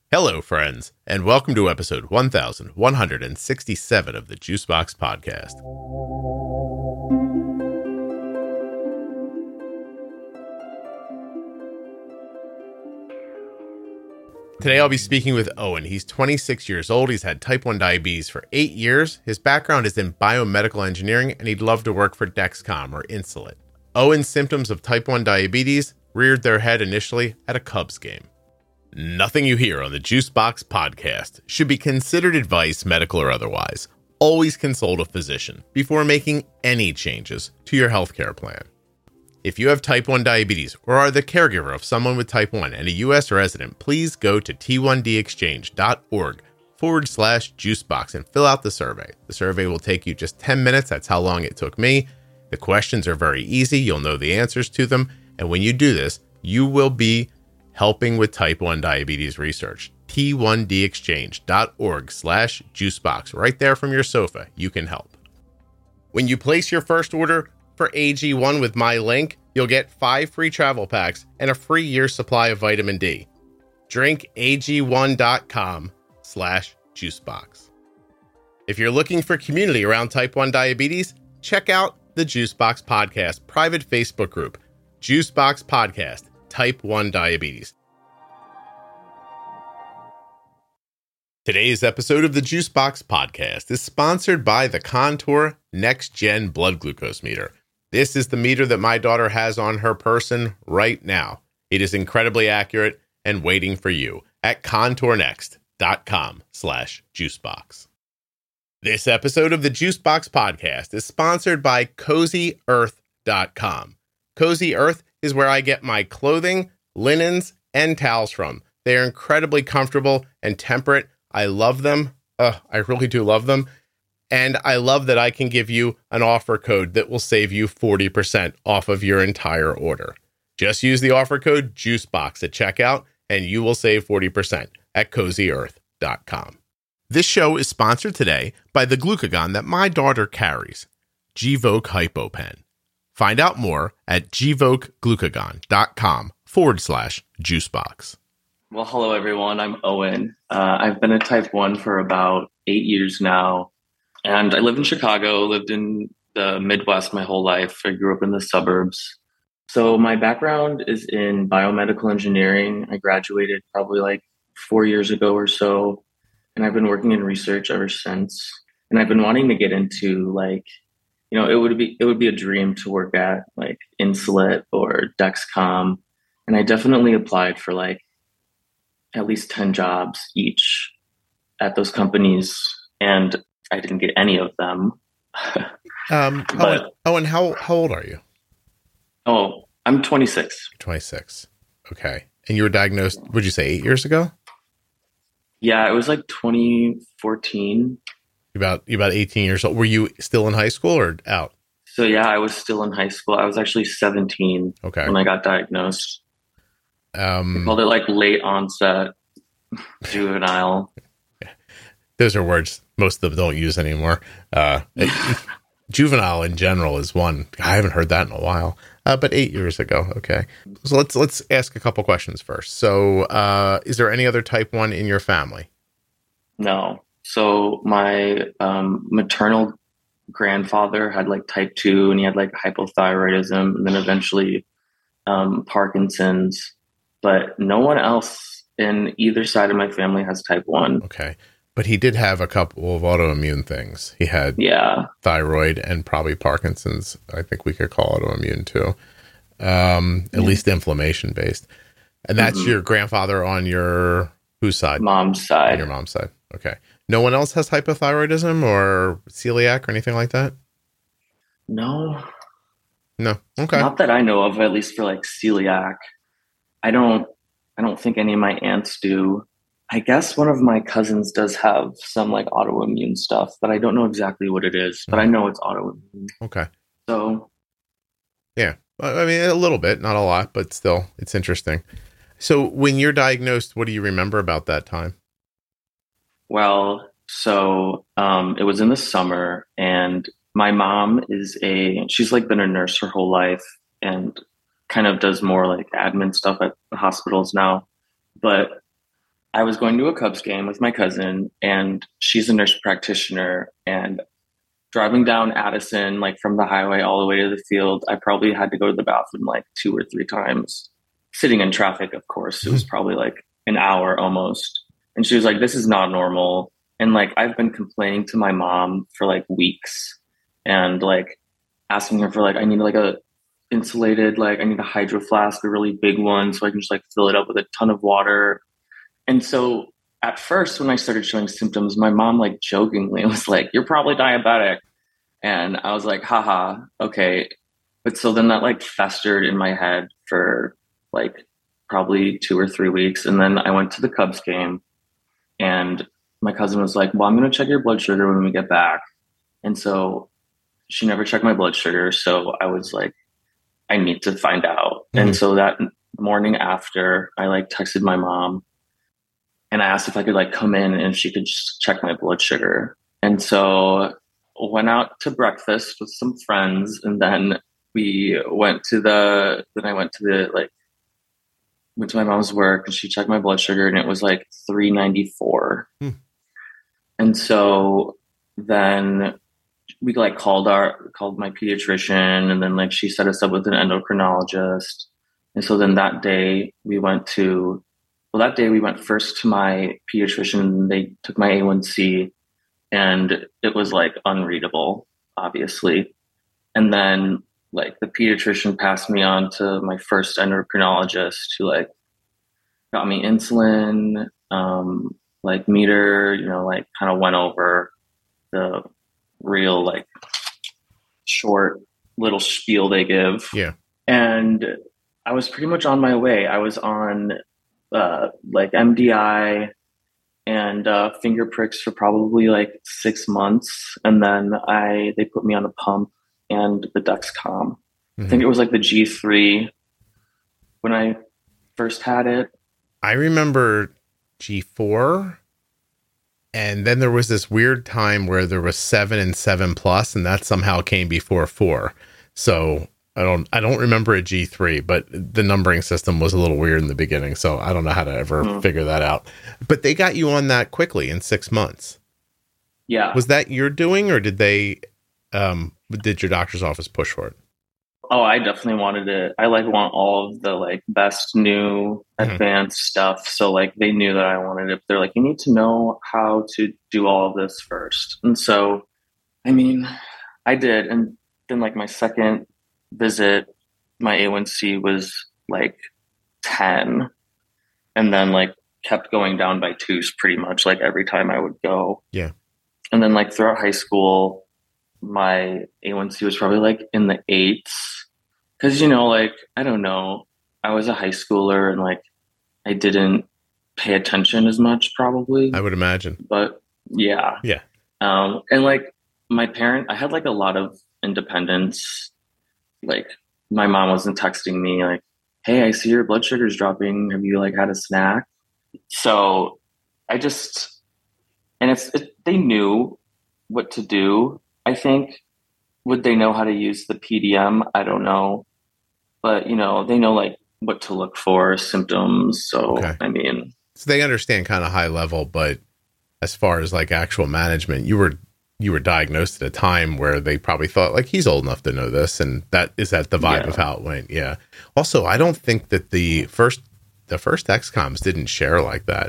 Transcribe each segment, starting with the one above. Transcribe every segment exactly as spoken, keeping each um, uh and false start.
Hello, friends, and welcome to episode one thousand one hundred sixty-seven of the Juicebox Podcast. Today I'll be speaking with Owen. He's twenty-six years old. He's had type one diabetes for eight years. His background is in biomedical engineering, and he'd love to work for Dexcom or Insulet. Owen's symptoms of type one diabetes reared their head initially at a Cubs game. Nothing you hear on the Juicebox Podcast should be considered advice, medical or otherwise. Always consult a physician before making any changes to your healthcare plan. If you have type one diabetes or are the caregiver of someone with type one and a U S resident, please go to t one d exchange dot org forward slash juicebox and fill out the survey. The survey will take you just ten minutes. That's how long it took me. The questions are very easy. You'll know the answers to them. And when you do this, you will be helping with type one diabetes research. t one d exchange dot org slash juicebox. Right there from your sofa, you can help. When you place your first order for A G one with my link, you'll get five free travel packs and a free year supply of vitamin D. Drink A G one dot com slash juicebox. If you're looking for community around type one diabetes, check out the Juicebox Podcast private Facebook group, Juicebox Podcast, Type one Diabetes. Today's episode of the Juicebox Podcast is sponsored by the Contour Next Gen Blood Glucose Meter. This is the meter that my daughter has on her person right now. It is incredibly accurate and waiting for you at contour next dot com slash juicebox. This episode of the Juicebox Podcast is sponsored by cozy earth dot com. Cozy Earth is where I get my clothing, linens, and towels from. They are incredibly comfortable and temperate. I love them. Uh, I really do love them. And I love that I can give you an offer code that will save you forty percent off of your entire order. Just use the offer code JUICEBOX at checkout and you will save forty percent at cozy earth dot com. This show is sponsored today by the glucagon that my daughter carries, Gvoke HypoPen. Find out more at gvokeglucagon.com forward slash juicebox. Well, hello, everyone. I'm Owen. Uh, I've been a type one for about eight years now. And I live in Chicago, lived in the Midwest my whole life. I grew up in the suburbs. So my background is in biomedical engineering. I graduated probably like four years ago or so. And I've been working in research ever since. And I've been wanting to get into like, you know, it would be it would be a dream to work at like Insulet or Dexcom. And I definitely applied for like at least ten jobs each at those companies. And I didn't get any of them. um, but, Owen, Owen, how, how old are you? Oh, I'm twenty-six. twenty-six. Okay. And you were diagnosed, would you say eight years ago? Yeah, it was like twenty fourteen. About about eighteen years old. Were you still in high school or out? So yeah, I was still in high school. I was actually seventeen okay. when I got diagnosed. Um, they called it like late onset juvenile. Those are words most of them don't use anymore. Uh, it, juvenile in general is one. I haven't heard that in a while. Uh, but eight years ago. Okay. So let's let's ask a couple questions first. So uh, is there any other type one in your family? No. So my um, maternal grandfather had like type two and he had like hypothyroidism and then eventually um, Parkinson's, but no one else in either side of my family has type one. Okay. But he did have a couple of autoimmune things. He had yeah. thyroid and probably Parkinson's. I think we could call autoimmune too. Um, at yeah. least inflammation based. And that's mm-hmm. your grandfather on your whose side? Mom's side. On your mom's side. Okay. No one else has hypothyroidism or celiac or anything like that? No. No. Okay. Not that I know of, at least for like celiac. I don't I don't think any of my aunts do. I guess one of my cousins does have some like autoimmune stuff, but I don't know exactly what it is, but I know it's autoimmune. Okay. So yeah, I mean, a little bit, not a lot, but still it's interesting. So when you're diagnosed, what do you remember about that time? Well, so um, it was in the summer and my mom is a, she's like been a nurse her whole life and kind of does more like admin stuff at the hospitals now. But I was going to a Cubs game with my cousin, and she's a nurse practitioner. And driving down Addison, like from the highway all the way to the field, I probably had to go to the bathroom like two or three times, sitting in traffic, of course. It was probably like an hour almost. And she was like, this is not normal. And like, I've been complaining to my mom for like weeks and like asking her for like, I need like a insulated, like I need a hydro flask, a really big one, so I can just like fill it up with a ton of water. And so at first, when I started showing symptoms, my mom like jokingly was like, you're probably diabetic. And I was like, haha, okay. But so then that like festered in my head for like probably two or three weeks. And then I went to the Cubs game, and my cousin was like, well, I'm going to check your blood sugar when we get back. And so she never checked my blood sugar. So I was like, I need to find out. Mm-hmm. And so that morning after, I like texted my mom, and I asked if I could like come in and she could just check my blood sugar. And so went out to breakfast with some friends, and then we went to the, then I went to the, like, went to my mom's work, and she checked my blood sugar, and it was like three ninety-four. Hmm. And so then we like called our, called my pediatrician, and then like she set us up with an endocrinologist. And so then that day we went to, well, that day we went first to my pediatrician, and they took my A one C, and it was like unreadable, obviously. And then like the pediatrician passed me on to my first endocrinologist, who like got me insulin, um, like meter, you know, like kind of went over the real like short little spiel they give. Yeah. And I was pretty much on my way. I was on uh, like M D I and uh, finger pricks for probably like six months. And then I, they put me on a pump and the Dexcom. Mm-hmm. I think it was like the G three when I first had it. I remember G four. And then there was this weird time where there was seven and seven plus, and that somehow came before four. So I don't, I don't remember a G three, but the numbering system was a little weird in the beginning. So I don't know how to ever mm. figure that out, but they got you on that quickly in six months. Yeah. Was that your doing, or did they, um, did your doctor's office push for it? Oh, I definitely wanted it. I like want all of the like best new advanced mm-hmm. stuff. So like they knew that I wanted it. They're like, you need to know how to do all of this first. And so, I mean, I did. And then like my second visit, my A one C was like ten, and then like kept going down by twos pretty much like every time I would go. Yeah. And then like throughout high school, my A one C was probably like in the eights. Cause you know, like, I don't know, I was a high schooler and like, I didn't pay attention as much probably. I would imagine. But yeah. Yeah. Um, and like my parent, I had like a lot of independence. Like my mom wasn't texting me like, hey, I see your blood sugar's dropping. Have you like had a snack? So I just, and it's, it, they knew what to do. I think. Would they know how to use the P D M? I don't know. But, you know, they know like what to look for, symptoms. So, okay. I mean. So they understand kind of high level, but as far as like actual management, you were you were diagnosed at a time where they probably thought like he's old enough to know this. And that is that the vibe yeah. of how it went. Yeah. Also, I don't think that the first the first Dexcoms didn't share like that.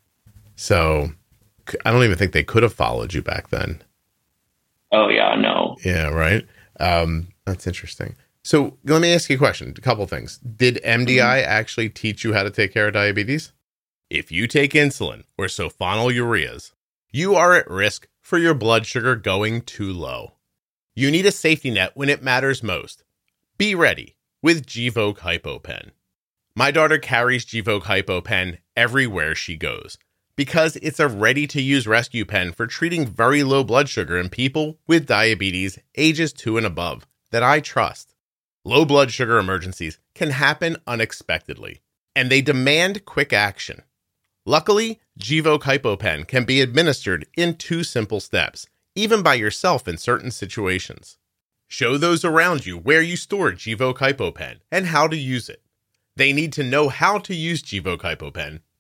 So I don't even think they could have followed you back then. Oh, yeah, no. Yeah, right. Um, that's interesting. So let me ask you a question. A couple things. Did M D I mm-hmm. actually teach you how to take care of diabetes? If you take insulin or sulfonylureas, you are at risk for your blood sugar going too low. You need a safety net when it matters most. Be ready with Gvoke HypoPen. My daughter carries Gvoke HypoPen everywhere she goes, because it's a ready-to-use rescue pen for treating very low blood sugar in people with diabetes ages two and above that I trust. Low blood sugar emergencies can happen unexpectedly, and they demand quick action. Luckily, Gvoke HypoPen can be administered in two simple steps, even by yourself in certain situations. Show those around you where you store Gvoke HypoPen and how to use it. They need to know how to use Gvoke HypoPen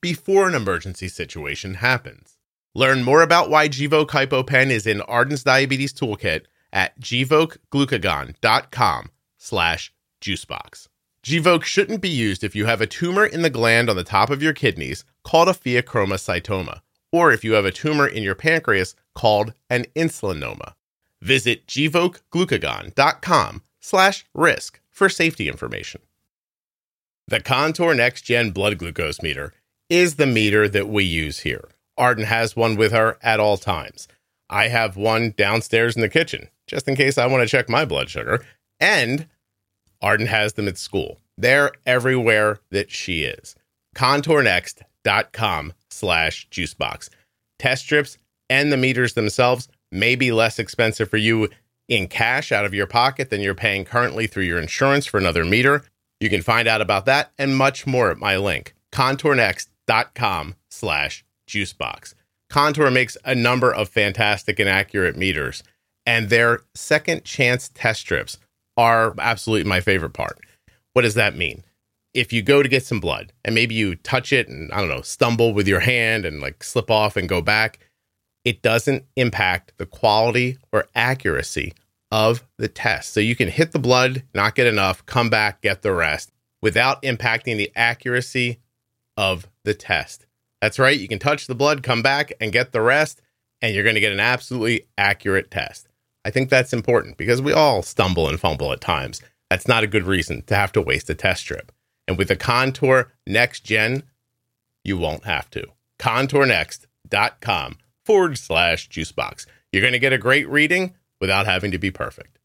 before an emergency situation happens. Learn more about why Gvoke HypoPen is in Arden's Diabetes Toolkit at gvokeglucagon.com slash juicebox. Gvoke shouldn't be used if you have a tumor in the gland on the top of your kidneys called a pheochromocytoma, or if you have a tumor in your pancreas called an insulinoma. Visit gvokeglucagon.com slash risk for safety information. The Contour Next Gen Blood Glucose Meter is the meter that we use here. Arden has one with her at all times. I have one downstairs in the kitchen, just in case I want to check my blood sugar. And Arden has them at school. They're everywhere that she is. contournext.com slash juicebox. Test strips and the meters themselves may be less expensive for you in cash out of your pocket than you're paying currently through your insurance for another meter. You can find out about that and much more at my link, contournext.com slash juicebox. Contour makes a number of fantastic and accurate meters, and their second chance test strips are absolutely my favorite part. What does that mean? If you go to get some blood and maybe you touch it and, I don't know, stumble with your hand and like slip off and go back, it doesn't impact the quality or accuracy of the test. So you can hit the blood, not get enough, come back, get the rest without impacting the accuracy of the test. That's right. You can touch the blood, come back and get the rest, and you're going to get an absolutely accurate test. I think that's important because we all stumble and fumble at times. That's not a good reason to have to waste a test strip. And with the Contour Next Gen, you won't have to. contournext.com forward slash juicebox. You're going to get a great reading without having to be perfect.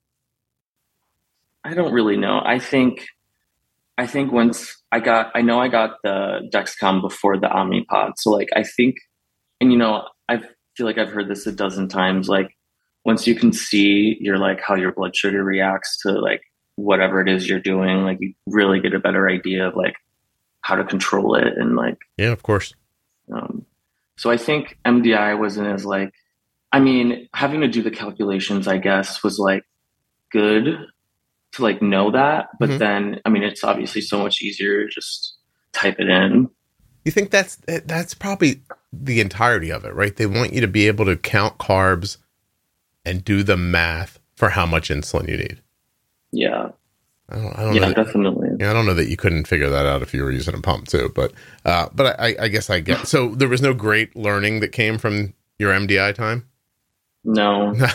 I don't really know. I think, I think once I got, I know I got the Dexcom before the Omnipod. So like, I think, and you know, I feel like I've heard this a dozen times, like once you can see your, like how your blood sugar reacts to like whatever it is you're doing, like you really get a better idea of like how to control it. And like, yeah, of course. Um, so I think M D I wasn't as like, I mean, having to do the calculations, I guess, was like good to like know that. But mm-hmm. then, I mean, it's obviously so much easier to just type it in. You think that's, that's probably the entirety of it, right? They want you to be able to count carbs and do the math for how much insulin you need. Yeah. I don't, I don't yeah, know that, definitely. Yeah, I don't know that you couldn't figure that out if you were using a pump too, but, uh, but I, I guess I get, so there was no great learning that came from your M D I time? No. No.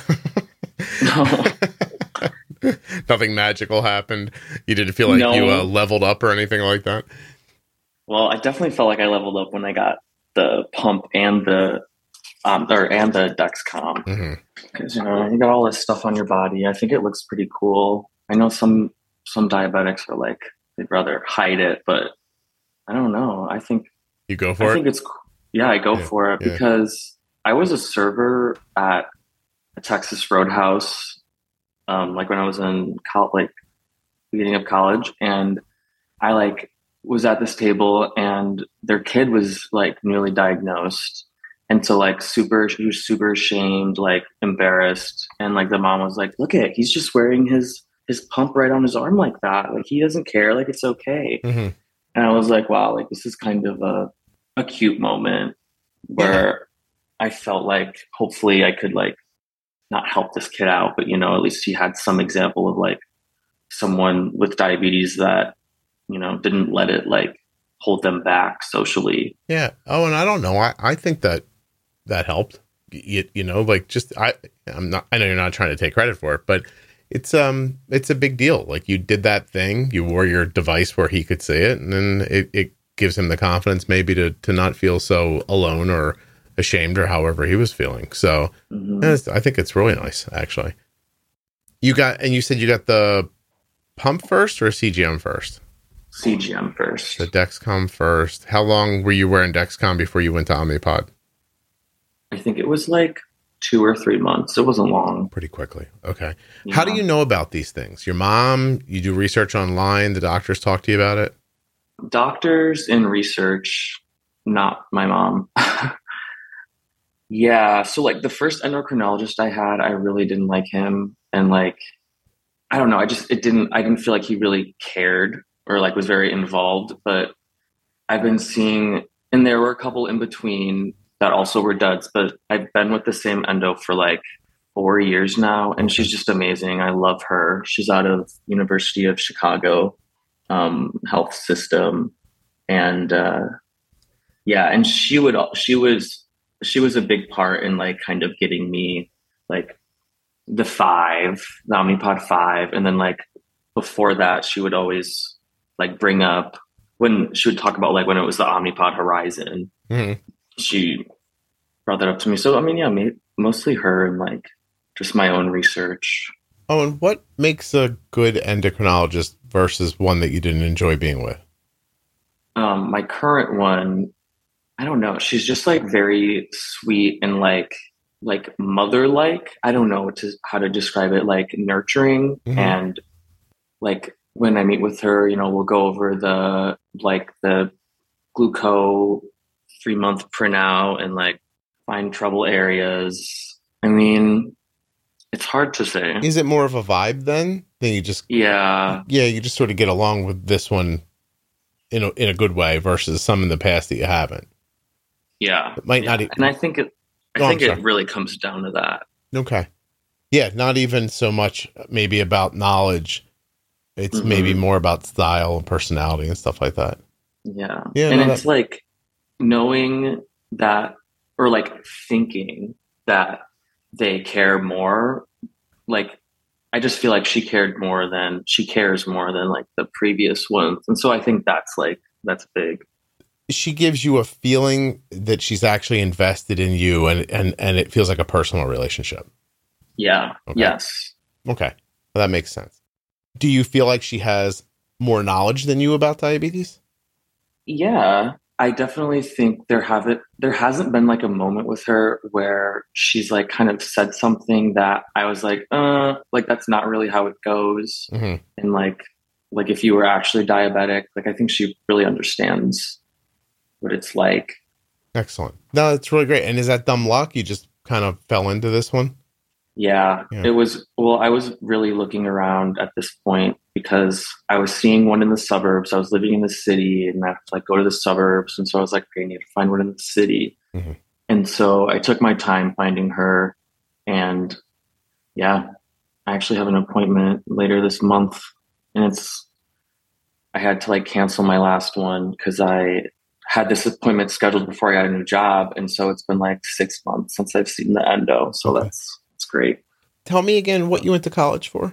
Nothing magical happened. You didn't feel like no. you uh, leveled up or anything like that? Well, I definitely felt like I leveled up when I got the pump and the um or and the Dexcom. Because mm-hmm. you know, you got all this stuff on your body. I think it looks pretty cool. I know some some diabetics are like they'd rather hide it, but I don't know. I think you go for I it. I think it's yeah, I go yeah. for it yeah. because I was a server at a Texas Roadhouse, um, like when I was in college, like beginning of college, and I like was at this table, and their kid was like newly diagnosed, and so like super, he was super ashamed, like embarrassed, and like the mom was like, "Look at, he's just wearing his his pump right on his arm like that, like he doesn't care, like it's okay." Mm-hmm. And I was like, "Wow, like this is kind of a a cute moment where yeah. I felt like hopefully I could like." not help this kid out, but, you know, at least he had some example of like someone with diabetes that, you know, didn't let it like hold them back socially. Yeah. Oh, and I don't know. I, I think that that helped, you, you know, like just, I, I'm not, I know you're not trying to take credit for it, but it's, um, it's a big deal. Like you did that thing, you wore your device where he could see it, and then it, it gives him the confidence maybe to, to not feel so alone or ashamed or however he was feeling. So mm-hmm. I think it's really nice, actually. You got, and you said you got the pump first or C G M first? C G M first. The Dexcom first. How long were you wearing Dexcom before you went to Omnipod? I think it was like two or three months. It wasn't long. Pretty quickly. Okay. Yeah. How do you know about these things? Your mom, you do research online, the doctors talk to you about it? Doctors and research, not my mom. Yeah. So like the first endocrinologist I had, I really didn't like him. And like, I don't know, I just, it didn't, I didn't feel like he really cared or like was very involved, but I've been seeing and there were a couple in between that also were duds, but I've been with the same endo for like four years now, and she's just amazing. I love her. She's out of University of Chicago um, health system, and uh, yeah, and she would she was she was a big part in like kind of getting me like the five, the Omnipod five, and then like before that, she would always like bring up when she would talk about like when it was the Omnipod Horizon. Mm-hmm. She brought that up to me. So I mean, yeah, mostly her and like just my own research. Oh, and what makes a good endocrinologist versus one that you didn't enjoy being with? Um, my current one, I don't know. She's just like very sweet and like like mother-like. I don't know what to, how to describe it. Like nurturing, mm-hmm. and like when I meet with her, you know, we'll go over the like the gluco three month printout and like find trouble areas. I mean, it's hard to say. Is it more of a vibe then? Then you just yeah yeah you just sort of get along with this one in a in a good way versus some in the past that you haven't. Yeah, it might yeah. not. E- and I think it. I oh, think it really comes down to that. Okay. Yeah, not even so much maybe about knowledge. It's mm-hmm. maybe more about style and personality and stuff like that. Yeah. Yeah, and no, it's that... like knowing that, or like thinking that they care more. Like, I just feel like she cared more than, she cares more than like the previous ones. And so I think that's like, that's big. She gives you a feeling that she's actually invested in you, and, and, and it feels like a personal relationship. Yeah. Okay. Yes. Okay. Well, that makes sense. Do you feel like she has more knowledge than you about diabetes? Yeah, I definitely think there haven't, there hasn't been like a moment with her where she's like kind of said something that I was like, uh, like that's not really how it goes. Mm-hmm. And like, like if you were actually diabetic, like I think she really understands what it's like. Excellent. No, it's really great. And is that dumb luck? You just kind of fell into this one? Yeah, yeah, it was, well, I was really looking around at this point because I was seeing one in the suburbs. I was living in the city and I have to like go to the suburbs. And so I was like, okay, I need to find one in the city. Mm-hmm. And so I took my time finding her, and yeah, I actually have an appointment later this month, and it's, I had to like cancel my last one because I had this appointment scheduled before I got a new job. And so it's been like six months since I've seen the endo. So okay. that's, it's great. Tell me again what you went to college for.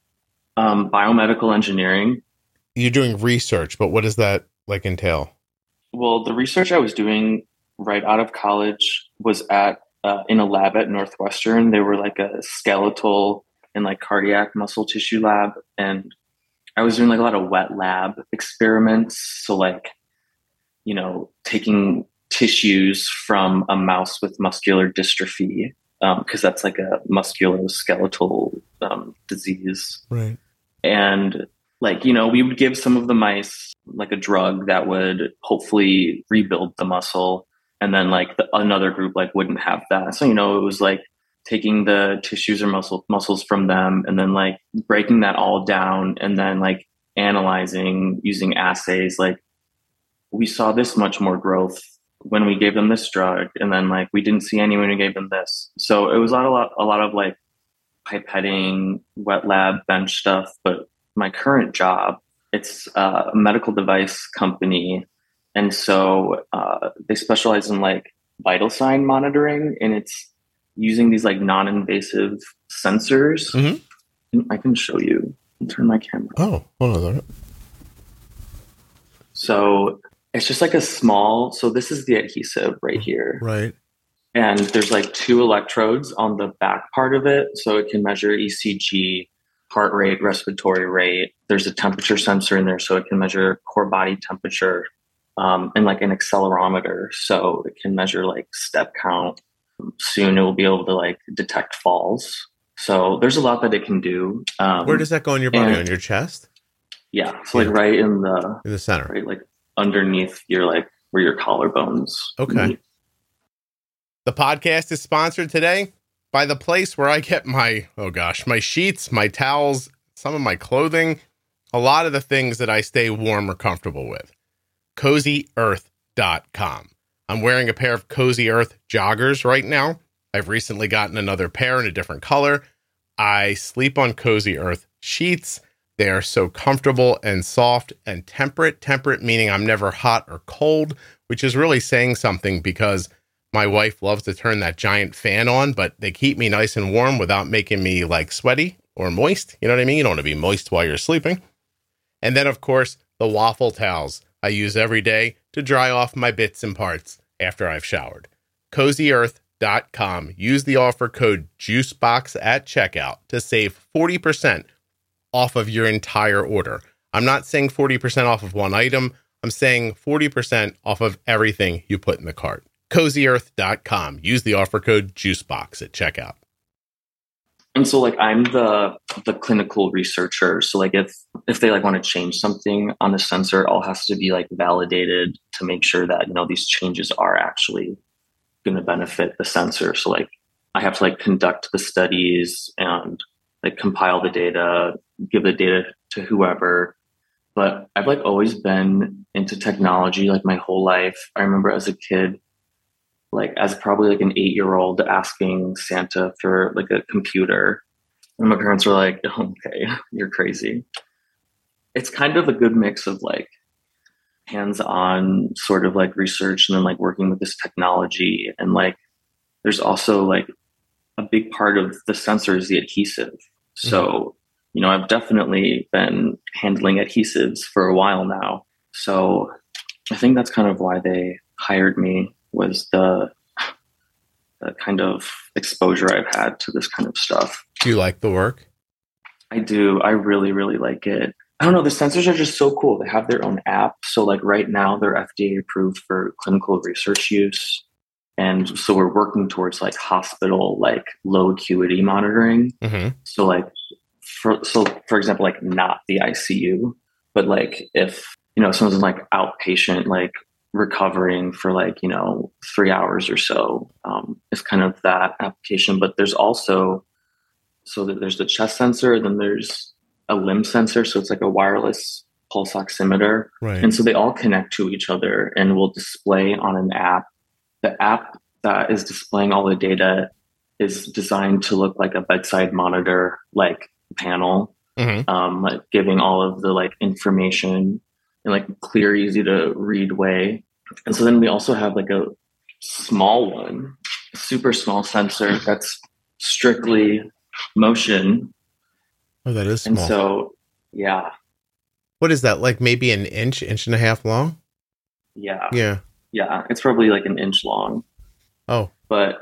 Um, biomedical engineering. You're doing research, but what does that like entail? Well, the research I was doing right out of college was at, uh, in a lab at Northwestern. They were like a skeletal and like cardiac muscle tissue lab. And I was doing like a lot of wet lab experiments. So like, you know, taking tissues from a mouse with muscular dystrophy, because um, that's like a musculoskeletal um, disease. Right. And like, you know, we would give some of the mice like a drug that would hopefully rebuild the muscle. And then like the, another group like wouldn't have that. So, you know, it was like taking the tissues or muscle muscles from them and then like breaking that all down and then like analyzing using assays. Like, we saw this much more growth when we gave them this drug, and then like we didn't see any when we gave them this. So it was a lot, a lot, a lot of like pipetting, wet lab, bench stuff. But my current job, it's a medical device company, and so uh, they specialize in like vital sign monitoring, and it's using these like non-invasive sensors. Mm-hmm. I can show you. I'll turn my camera. Oh, hold on. So it's just like a small, so this is the adhesive right here. Right. And there's like two electrodes on the back part of it. So it can measure E C G, heart rate, respiratory rate. There's a temperature sensor in there. So it can measure core body temperature, um, and like an accelerometer. So it can measure like step count. Soon it will be able to like detect falls. So there's a lot that it can do. Um, Where does that go in your body? On your chest? Yeah. So like right in the, in the center, right? Like underneath your, like where your collarbones okay meet. The podcast is sponsored today by the place where I get my, oh gosh, my sheets, my towels, some of my clothing, a lot of the things that I stay warm or comfortable with. Cozy Earth dot com. I'm wearing a pair of Cozy Earth joggers right now. I've recently gotten another pair in a different color. I sleep on Cozy Earth sheets. They are so comfortable and soft and temperate. Temperate meaning I'm never hot or cold, which is really saying something because my wife loves to turn that giant fan on, but they keep me nice and warm without making me like sweaty or moist. You know what I mean? You don't want to be moist while you're sleeping. And then, of course, the waffle towels I use every day to dry off my bits and parts after I've showered. Cozy Earth dot com. Use the offer code JUICEBOX at checkout to save forty percent off of your entire order. I'm not saying forty percent off of one item. I'm saying forty percent off of everything you put in the cart. Cozy Earth dot com. Use the offer code JUICEBOX at checkout. And so like I'm the the clinical researcher. So like if if they like want to change something on the sensor, it all has to be like validated to make sure that, you know, these changes are actually going to benefit the sensor. So like I have to like conduct the studies and like compile the data, give the data to whoever. But I've like always been into technology like my whole life. I remember as a kid, like as probably like an eight-year-old asking Santa for like a computer. And my parents were like, oh, okay, you're crazy. It's kind of a good mix of like hands-on sort of like research and then like working with this technology. And like there's also like a big part of the sensor is the adhesive. So, mm-hmm. you know, I've definitely been handling adhesives for a while now. So I think that's kind of why they hired me, was the, the kind of exposure I've had to this kind of stuff. Do you like the work? I do. I really, really like it. I don't know. The sensors are just so cool. They have their own app. So like right now they're F D A approved for clinical research use. And so we're working towards like hospital, like low acuity monitoring. Mm-hmm. So like, for, so for example, like not the I C U, but like if, you know, someone's like outpatient, like recovering for like, you know, three hours or so, um, it's kind of that application. But there's also, so that there's the chest sensor, then there's a limb sensor. So it's like a wireless pulse oximeter. Right. And so they all connect to each other and will display on an app. The app that is displaying all the data is designed to look like a bedside monitor, like panel, mm-hmm. um, like giving all of the like information in like clear, easy to read way. And so then we also have like a small one, a super small sensor that's strictly motion. Oh, that is small. And so, yeah. What is that? Like maybe an inch, inch and a half long? Yeah. Yeah. Yeah. It's probably like an inch long. Oh. But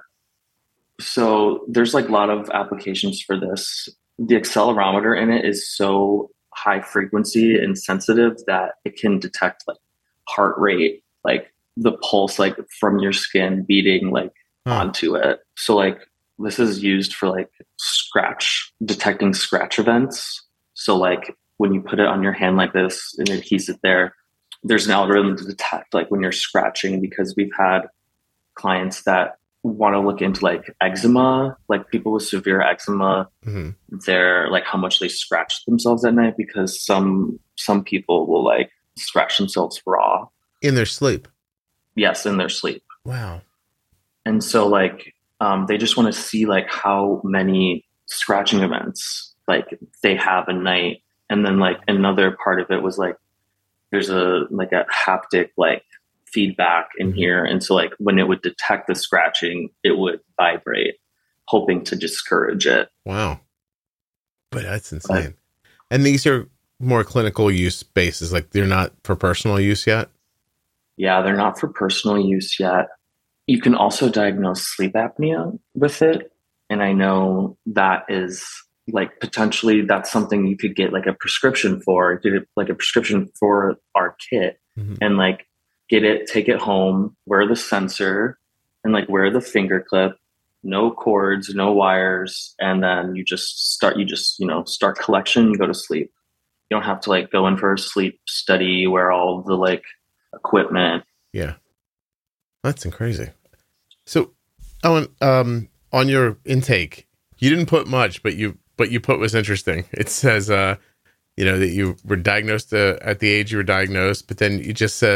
so there's like a lot of applications for this. The accelerometer in it is so high frequency and sensitive that it can detect like heart rate, like the pulse, like from your skin beating like huh. onto it. So like this is used for like scratch, detecting scratch events. So like when you put it on your hand like this and adhesive there, there's an algorithm to detect like when you're scratching, because we've had clients that want to look into like eczema, like people with severe eczema, mm-hmm. they're like how much they scratch themselves at night, because some some people will like scratch themselves raw in their sleep. Yes, in their sleep. Wow. And so like um, they just want to see like how many scratching events like they have a night. And then like another part of it was like there's a like a haptic like feedback in here, and so like when it would detect the scratching, it would vibrate, hoping to discourage it. Wow. But that's insane. But, and these are more clinical use bases, like they're not for personal use yet? Yeah, they're not for personal use yet. You can also diagnose sleep apnea with it, and I know that is like potentially that's something you could get like a prescription for, get like a prescription for our kit, mm-hmm. and like get it, take it home, wear the sensor, and like wear the finger clip, no cords, no wires. And then you just start, you just, you know, start collection and go to sleep. You don't have to like go in for a sleep study, wear all the like equipment. Yeah. That's crazy. So Owen, um, on your intake, you didn't put much, but you, but you put was interesting. It says, uh, you know, that you were diagnosed uh, at the age you were diagnosed, but then it just says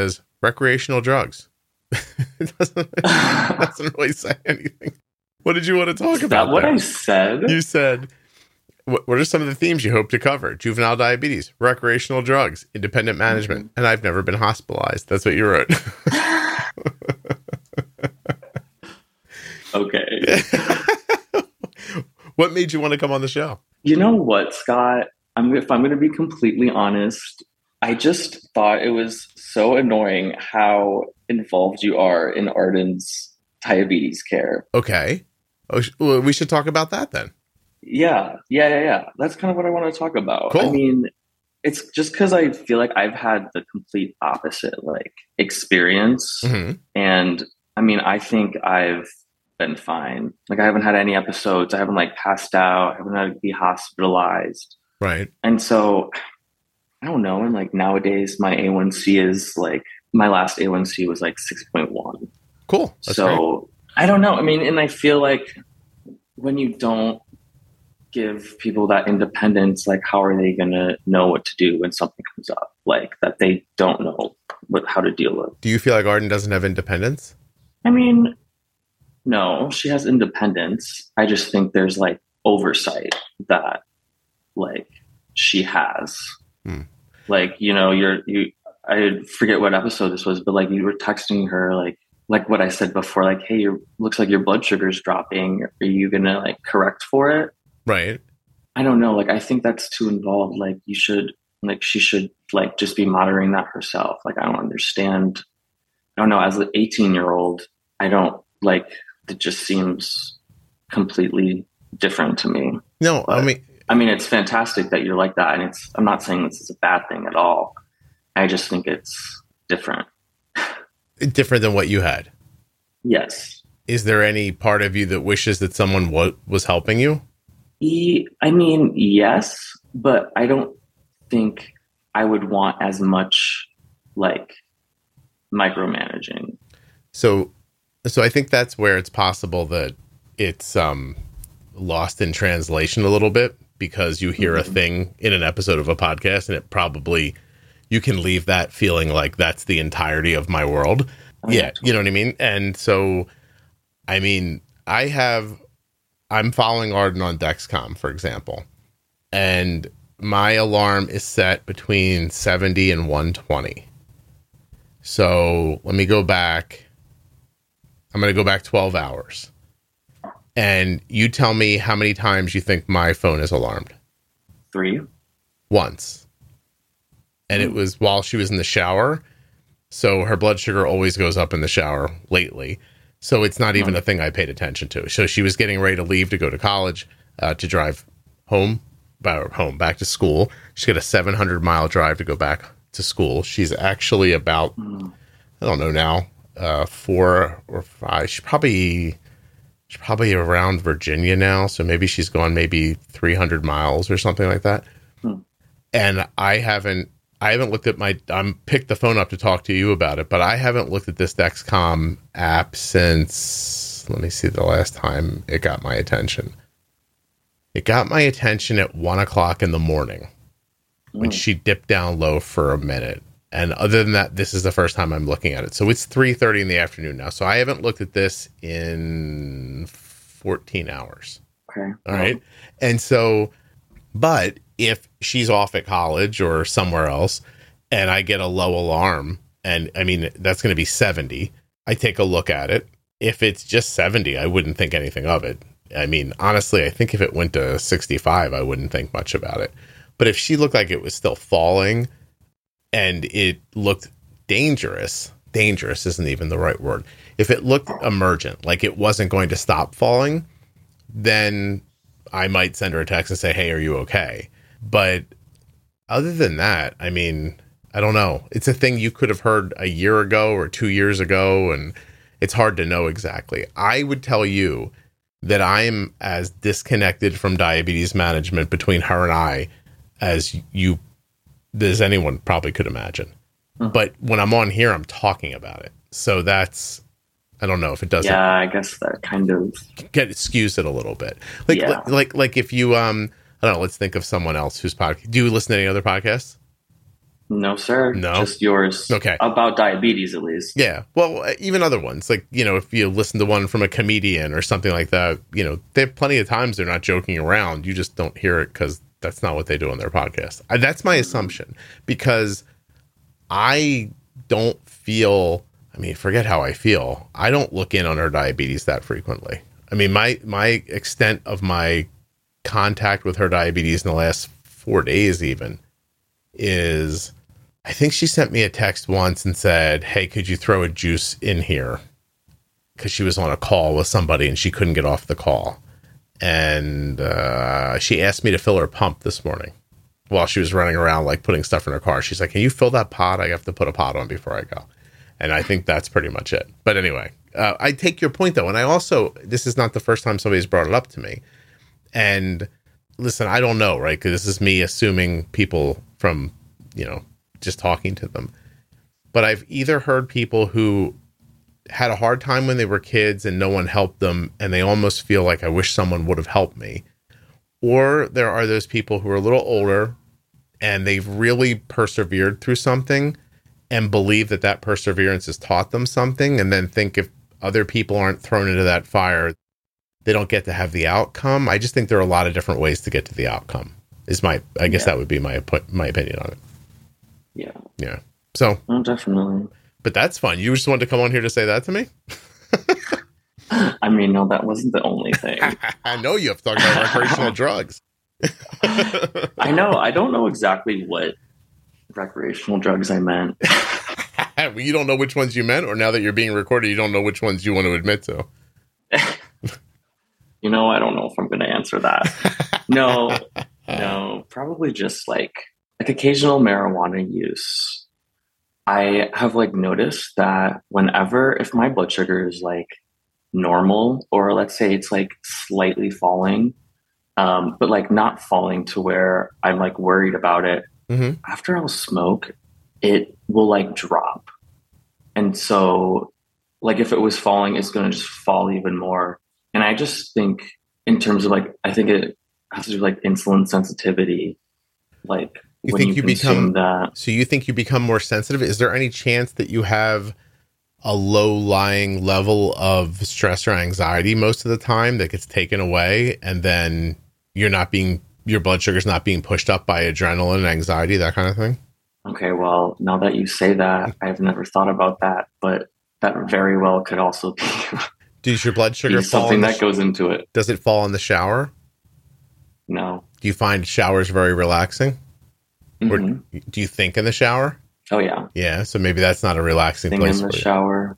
recreational drugs. It doesn't, it doesn't really say anything. What did you want to talk Is about? That what there? I said? You said, what, what are some of the themes you hope to cover? Juvenile diabetes, recreational drugs, independent management, mm-hmm. and I've never been hospitalized. That's what you wrote. Okay. What made you want to come on the show? You know what, Scott? I'm, if I'm going to be completely honest, I just thought it was so annoying how involved you are in Arden's diabetes care. Okay. Oh, well, we should talk about that then. Yeah. Yeah, yeah, yeah. That's kind of what I want to talk about. Cool. I mean, it's just because I feel like I've had the complete opposite, like, experience. Mm-hmm. And I mean, I think I've been fine. Like, I haven't had any episodes. I haven't, like, passed out. I haven't had to be hospitalized. Right. And so, I don't know. And, like, nowadays, my A one C is, like, my last A one C was, like, six point one. Cool. That's so, great. I don't know. I mean, and I feel like when you don't give people that independence, like, how are they going to know what to do when something comes up, like, that they don't know what, how to deal with? Do you feel like Arden doesn't have independence? I mean, no, she has independence. I just think there's, like, oversight that, like, she has. Hmm. Like, you know, you're, you, I forget what episode this was, but, like, you were texting her, like, like what I said before, like, hey, your looks like your blood sugar is dropping. Are you going to, like, correct for it? Right. I don't know. Like, I think that's too involved. Like, you should, like, she should, like, just be monitoring that herself. Like, I don't understand. I don't know. As an eighteen year old, I don't, like, it just seems completely different to me. No, but, I mean, I mean, it's fantastic that you're like that. And it's, I'm not saying this is a bad thing at all. I just think it's different. Different than what you had. Yes. Is there any part of you that wishes that someone w- was helping you? I mean, yes, but I don't think I would want as much, like, micromanaging. So, so I think that's where it's possible that it's um, lost in translation a little bit, because you hear mm-hmm. a thing in an episode of a podcast and it probably, you can leave that feeling like that's the entirety of my world. Oh, yeah. Totally. You know what I mean? And so, I mean, I have, I'm following Arden on Dexcom, for example, and my alarm is set between seventy and one twenty. So let me go back. I'm going to go back twelve hours. And you tell me how many times you think my phone is alarmed. Three. Once. And mm. it was while she was in the shower. So her blood sugar always goes up in the shower lately. So it's not even a thing I paid attention to. So she was getting ready to leave to go to college, uh, to drive home, uh, home back to school. She's got a seven hundred mile drive to go back to school. She's actually about, I don't know now, uh, four or five. She's probably, she's probably around Virginia now. So maybe she's gone maybe three hundred miles or something like that. Hmm. And I haven't, I haven't looked at my, I'm picked the phone up to talk to you about it, but I haven't looked at this Dexcom app since, let me see the last time it got my attention. It got my attention at one o'clock in the morning when mm. she dipped down low for a minute. And other than that, this is the first time I'm looking at it. So it's three thirty in the afternoon now. So I haven't looked at this in fourteen hours. Okay. All right. And so, but if she's off at college or somewhere else and I get a low alarm, and I mean, that's going to be seventy, I take a look at it. If it's just seventy, I wouldn't think anything of it. I mean, honestly, I think if it went to sixty-five, I wouldn't think much about it. But if she looked like it was still falling and it looked dangerous, dangerous isn't even the right word. If it looked emergent, like it wasn't going to stop falling, then I might send her a text and say, hey, are you okay? But other than that, I mean, I don't know. It's a thing you could have heard a year ago or two years ago, and it's hard to know exactly. I would tell you that I'm as disconnected from diabetes management between her and I as you, as anyone probably could imagine. Uh-huh. But when I'm on here, I'm talking about it. So that's, I don't know if it doesn't. Yeah, I guess that kind of get it skews it a little bit. Like, yeah. like, like, like if you, um, I don't know, let's think of someone else whose podcast. Do you listen to any other podcasts? No, sir. No? Just yours. Okay. About diabetes, at least. Yeah. Well, uh, even other ones, like, you know, if you listen to one from a comedian or something like that, you know, they have plenty of times they're not joking around. You just don't hear it because that's not what they do on their podcast. Uh, That's my assumption, because I don't feel, I mean, forget how I feel. I don't look in on her diabetes that frequently. I mean, my, my extent of my contact with her diabetes in the last four days even is, I think she sent me a text once and said, hey, could you throw a juice in here? Because she was on a call with somebody and she couldn't get off the call. And uh, she asked me to fill her pump this morning while she was running around, like putting stuff in her car. She's like, can you fill that pot? I have to put a pot on before I go. And I think that's pretty much it. But anyway, uh, I take your point, though. And I also, this is not the first time somebody's brought it up to me. And listen, I don't know, right? Because this is me assuming people from, you know, just talking to them. But I've either heard people who had a hard time when they were kids and no one helped them, and they almost feel like, I wish someone would have helped me. Or there are those people who are a little older and they've really persevered through something and believe that that perseverance has taught them something, and then think if other people aren't thrown into that fire, they don't get to have the outcome. I just think there are a lot of different ways to get to the outcome. Is my, I guess yeah. that would be my my opinion on it. Yeah. Yeah. So. Oh, definitely. But that's fun. You just wanted to come on here to say that to me? I mean, no, that wasn't the only thing. I know you have to talk about recreational drugs. I know. I don't know exactly what recreational drugs I meant. Well, you don't know which ones you meant, or now that you're being recorded, you don't know which ones you want to admit to? You know, I don't know if I'm going to answer that. No, no, probably just like like occasional marijuana use. I have like noticed that whenever, if my blood sugar is like normal, or let's say it's like slightly falling, um, but like not falling to where I'm like worried about it, mm-hmm. after I'll smoke, it will like drop. And so like if it was falling, it's going to just fall even more. And I just think in terms of like, I think it has to do with like insulin sensitivity, like, You when think you, you become that. So you think you become more sensitive? Is there any chance that you have a low lying level of stress or anxiety most of the time that gets taken away, and then you're not being, your blood sugar's not being pushed up by adrenaline, anxiety, that kind of thing? Okay, well, now that you say that, I've never thought about that, but that very well could also be. Does your blood sugar be fall something that sh- goes into it? Does it fall in the shower? No. Do you find showers very relaxing? Mm-hmm. Or do you think in the shower? Oh, yeah. Yeah, so maybe that's not a relaxing Think place in the for you. shower.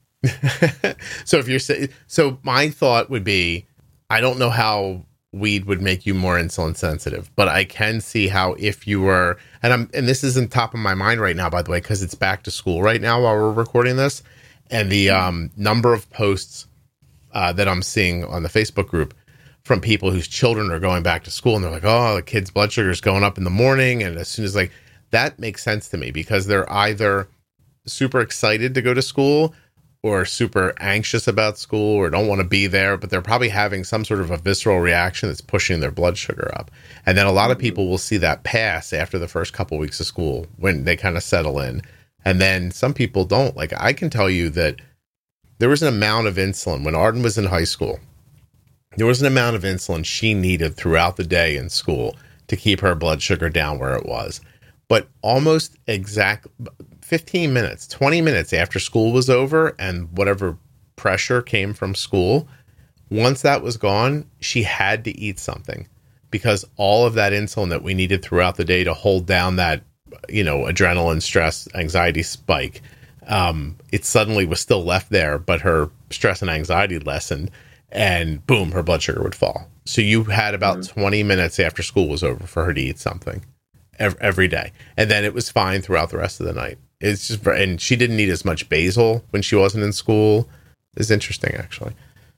So if you're saying, so my thought would be, I don't know how weed would make you more insulin sensitive, but I can see how if you were, and I'm, and this isn't top of my mind right now, by the way, because it's back to school right now while we're recording this, and the um, number of posts uh, that I'm seeing on the Facebook group from people whose children are going back to school, and they're like, oh, the kid's blood sugar is going up in the morning. And as soon as like, that makes sense to me, because they're either super excited to go to school or super anxious about school or don't want to be there, but they're probably having some sort of a visceral reaction that's pushing their blood sugar up. And then a lot of people will see that pass after the first couple of weeks of school when they kind of settle in. And then some people don't. Like, I can tell you that there was an amount of insulin when Arden was in high school. There was an amount of insulin she needed throughout the day in school to keep her blood sugar down where it was. But almost exact fifteen minutes, twenty minutes after school was over and whatever pressure came from school, once that was gone, she had to eat something, because all of that insulin that we needed throughout the day to hold down that, you know, adrenaline, stress, anxiety spike, um, it suddenly was still left there, but her stress and anxiety lessened. And boom, her blood sugar would fall. So you had about mm-hmm. twenty minutes after school was over for her to eat something every, every day. And then it was fine throughout the rest of the night. It's just, and she didn't need as much basil when she wasn't in school. It's interesting, actually.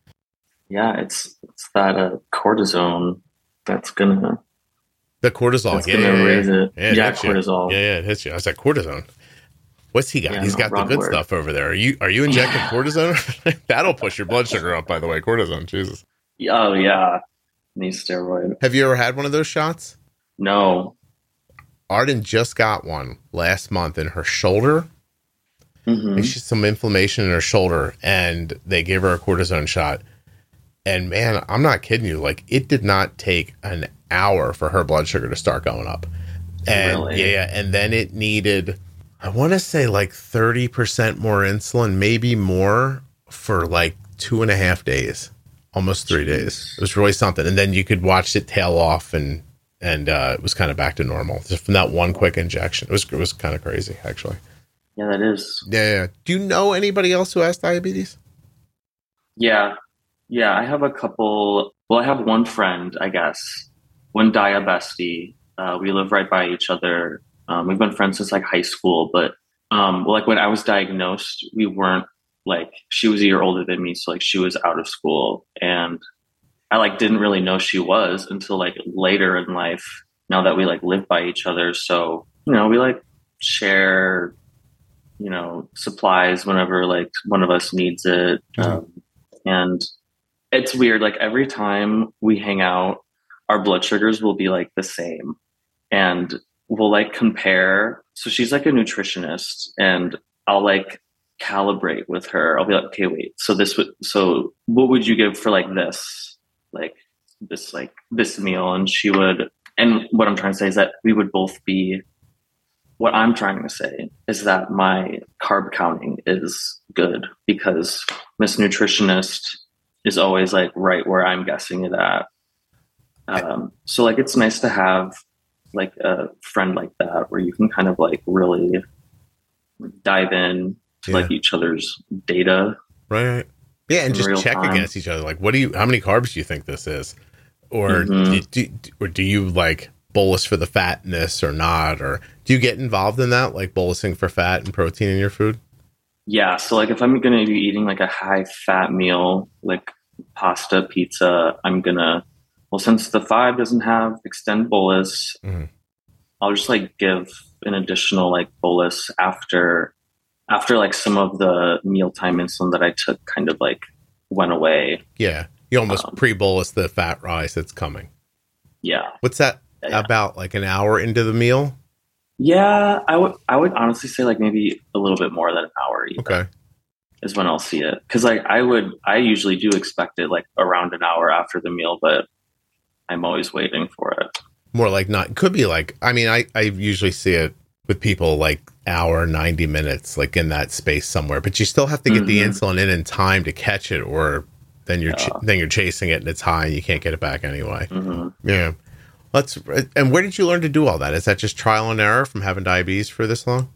Yeah, it's it's that uh, cortisone that's gonna the cortisol. That's yeah, gonna yeah, raise yeah. it. Yeah, it yeah You. cortisol. Yeah, yeah, it hits you. I was like, cortisone. What's he got? Yeah, He's no, got the good word. stuff over there. Are you are you injecting cortisone? That'll push your blood sugar up, by the way. Cortisone, Jesus. Oh yeah, these steroids. Have you ever had one of those shots? No. Arden just got one last month in her shoulder. Mm-hmm. She's some inflammation in her shoulder, and they gave her a cortisone shot. And man, I'm not kidding you. Like, it did not take an hour for her blood sugar to start going up. And Really? yeah, and then it needed, I want to say like thirty percent more insulin, maybe more, for like two and a half days, almost three Jeez. days. It was really something. And then you could watch it tail off, and and uh, it was kind of back to normal just from that one quick injection. It was it was kind of crazy, actually. Yeah, that is. Yeah, yeah. Do you know anybody else who has diabetes? Yeah. Yeah, I have a couple. Well, I have one friend, I guess, one dia bestie. Uh, we live right by each other. Um, we've been friends since like high school, but um, well, like when I was diagnosed, we weren't like, she was a year older than me, so like she was out of school, and I like didn't really know she was until like later in life. Now that we like live by each other, so you know we like share, you know, supplies whenever like one of us needs it, Mhm. um, and it's weird. Like every time we hang out, our blood sugars will be like the same, and we'll like compare. So she's like a nutritionist, and I'll like calibrate with her. I'll be like, okay, wait. So this would. So what would you give for like this, like this, like this meal? And she would. And what I'm trying to say is that we would both be. What I'm trying to say is that my carb counting is good because Miss Nutritionist is always like right where I'm guessing it at. Um, so like it's nice to have like a friend like that where you can kind of like really dive in to Yeah. like each other's data. Right. Yeah, and In just real check time. against each other. Like, what do you? How many carbs do you think this is? Or Mhm. do, do or do you like bolus for the fatness or not? Or do you get involved in that, like bolusing for fat and protein in your food? Yeah. So like if I'm going to be eating like a high fat meal, like pasta, pizza, I'm going to, well, since the five doesn't have extend bolus, Mhm. I'll just like give an additional like bolus after after like some of the mealtime insulin that I took kind of like went away. Yeah, you almost Um, pre-bolus the fat rise that's coming. Yeah. What's that Yeah. about? Like an hour into the meal? Yeah, I would I would honestly say like maybe a little bit more than an hour even Okay. is when I'll see it. Cause like I would I usually do expect it like around an hour after the meal, but I'm always waiting for it. More like not. Could be like. I mean, I I usually see it with people like hour ninety minutes, like in that space somewhere. But you still have to get the Mhm. insulin in in time to catch it, or then you're ch- Yeah. then you're chasing it and it's high and you can't get it back anyway. hmm Yeah. Let's. And where did you learn to do all that? Is that just trial and error from having diabetes for this long?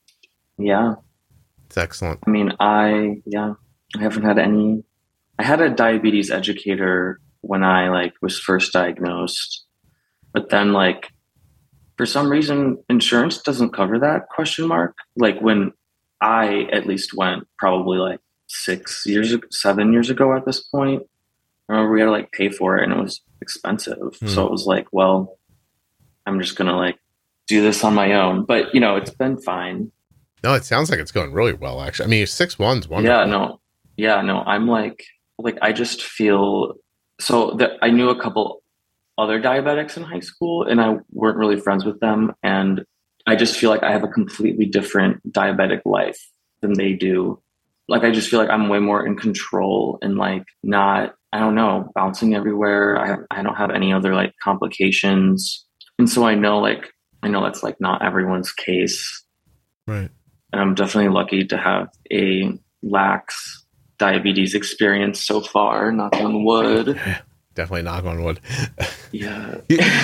Yeah. It's excellent. I mean, I, yeah, I haven't had any, I had a diabetes educator when I like was first diagnosed, but then like, for some reason, insurance doesn't cover that question mark. Like when I at least went probably like six years, ag- seven years ago at this point, I remember we had to like pay for it and it was expensive. Hmm. So it was like, well, I'm just going to like do this on my own, but you know, it's been fine. No, it sounds like it's going really well. Actually, I mean, six one's wonderful. Yeah, no, yeah, no. I'm like, like I just feel so that I knew a couple other diabetics in high school, and I weren't really friends with them, and I just feel like I have a completely different diabetic life than they do. Like I just feel like I'm way more in control and like not, I don't know, bouncing everywhere. I I don't have any other like complications, and so I know like I know that's like not everyone's case. Right. And I'm definitely lucky to have a lax diabetes experience so far, knock on wood. Definitely knock on wood. Yeah.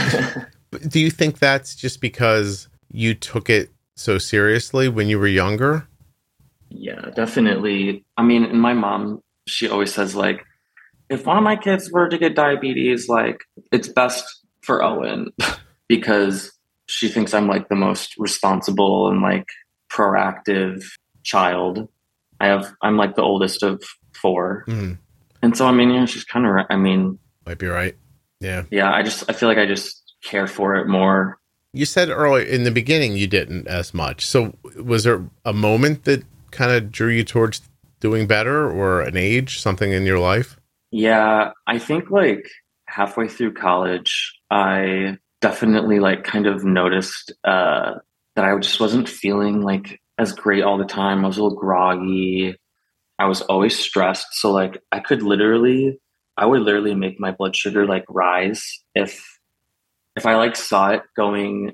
Do you think that's just because you took it so seriously when you were younger? Yeah, definitely. I mean, and my mom, she always says, like, if one of my kids were to get diabetes, like, it's best for Owen because she thinks I'm like the most responsible and like proactive child. I have, I'm like the oldest of four. Mm, And so, I mean, yeah, she's kind of right. I mean, might be right. Yeah. yeah, I just, I feel like I just care for it more. You said earlier in the beginning you didn't as much. So was there a moment that kind of drew you towards doing better, or an age, something in your life? Yeah, I think like halfway through college, I definitely like kind of noticed uh, that I just wasn't feeling like as great all the time. I was a little groggy. I was always stressed. So like I could literally, I would literally make my blood sugar like rise if if I like saw it going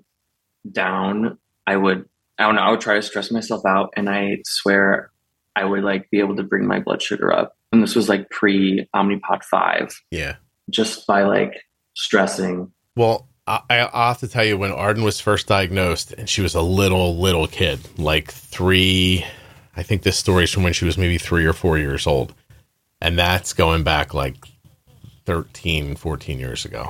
down. I would, I don't know, I would try to stress myself out, and I swear I would like be able to bring my blood sugar up. And this was like pre Omnipod five, Yeah. just by like stressing. Well, I, I'll have to tell you, when Arden was first diagnosed, and she was a little, little kid, like three, I think this story is from when she was maybe three or four years old. And that's going back like thirteen, fourteen years ago.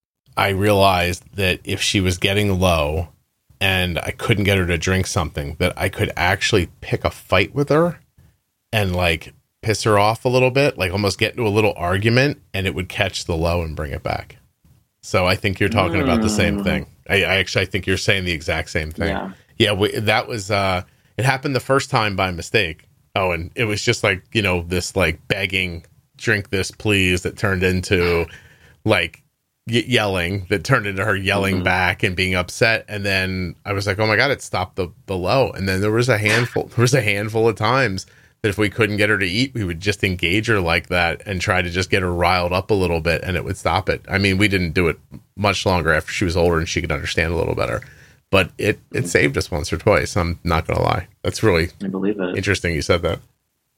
I realized that if she was getting low and I couldn't get her to drink something, that I could actually pick a fight with her and like piss her off a little bit, like almost get into a little argument, and it would catch the low and bring it back. So I think you're talking mm. about the same thing. I, I actually, I think you're saying the exact same thing. Yeah. Yeah. We, that was, uh, it happened the first time by mistake. Oh, and it was just like, you know, this like begging, drink this, please, that turned into like y- yelling, that turned into her yelling mm-hmm. back and being upset. And then I was like, oh my God, it stopped the, the low. And then there was a handful, there was a handful of times that if we couldn't get her to eat, we would just engage her like that and try to just get her riled up a little bit, and it would stop it. I mean, we didn't do it much longer after she was older and she could understand a little better, but it, it saved us once or twice. I'm not going to lie. That's really I believe it. Interesting you said that.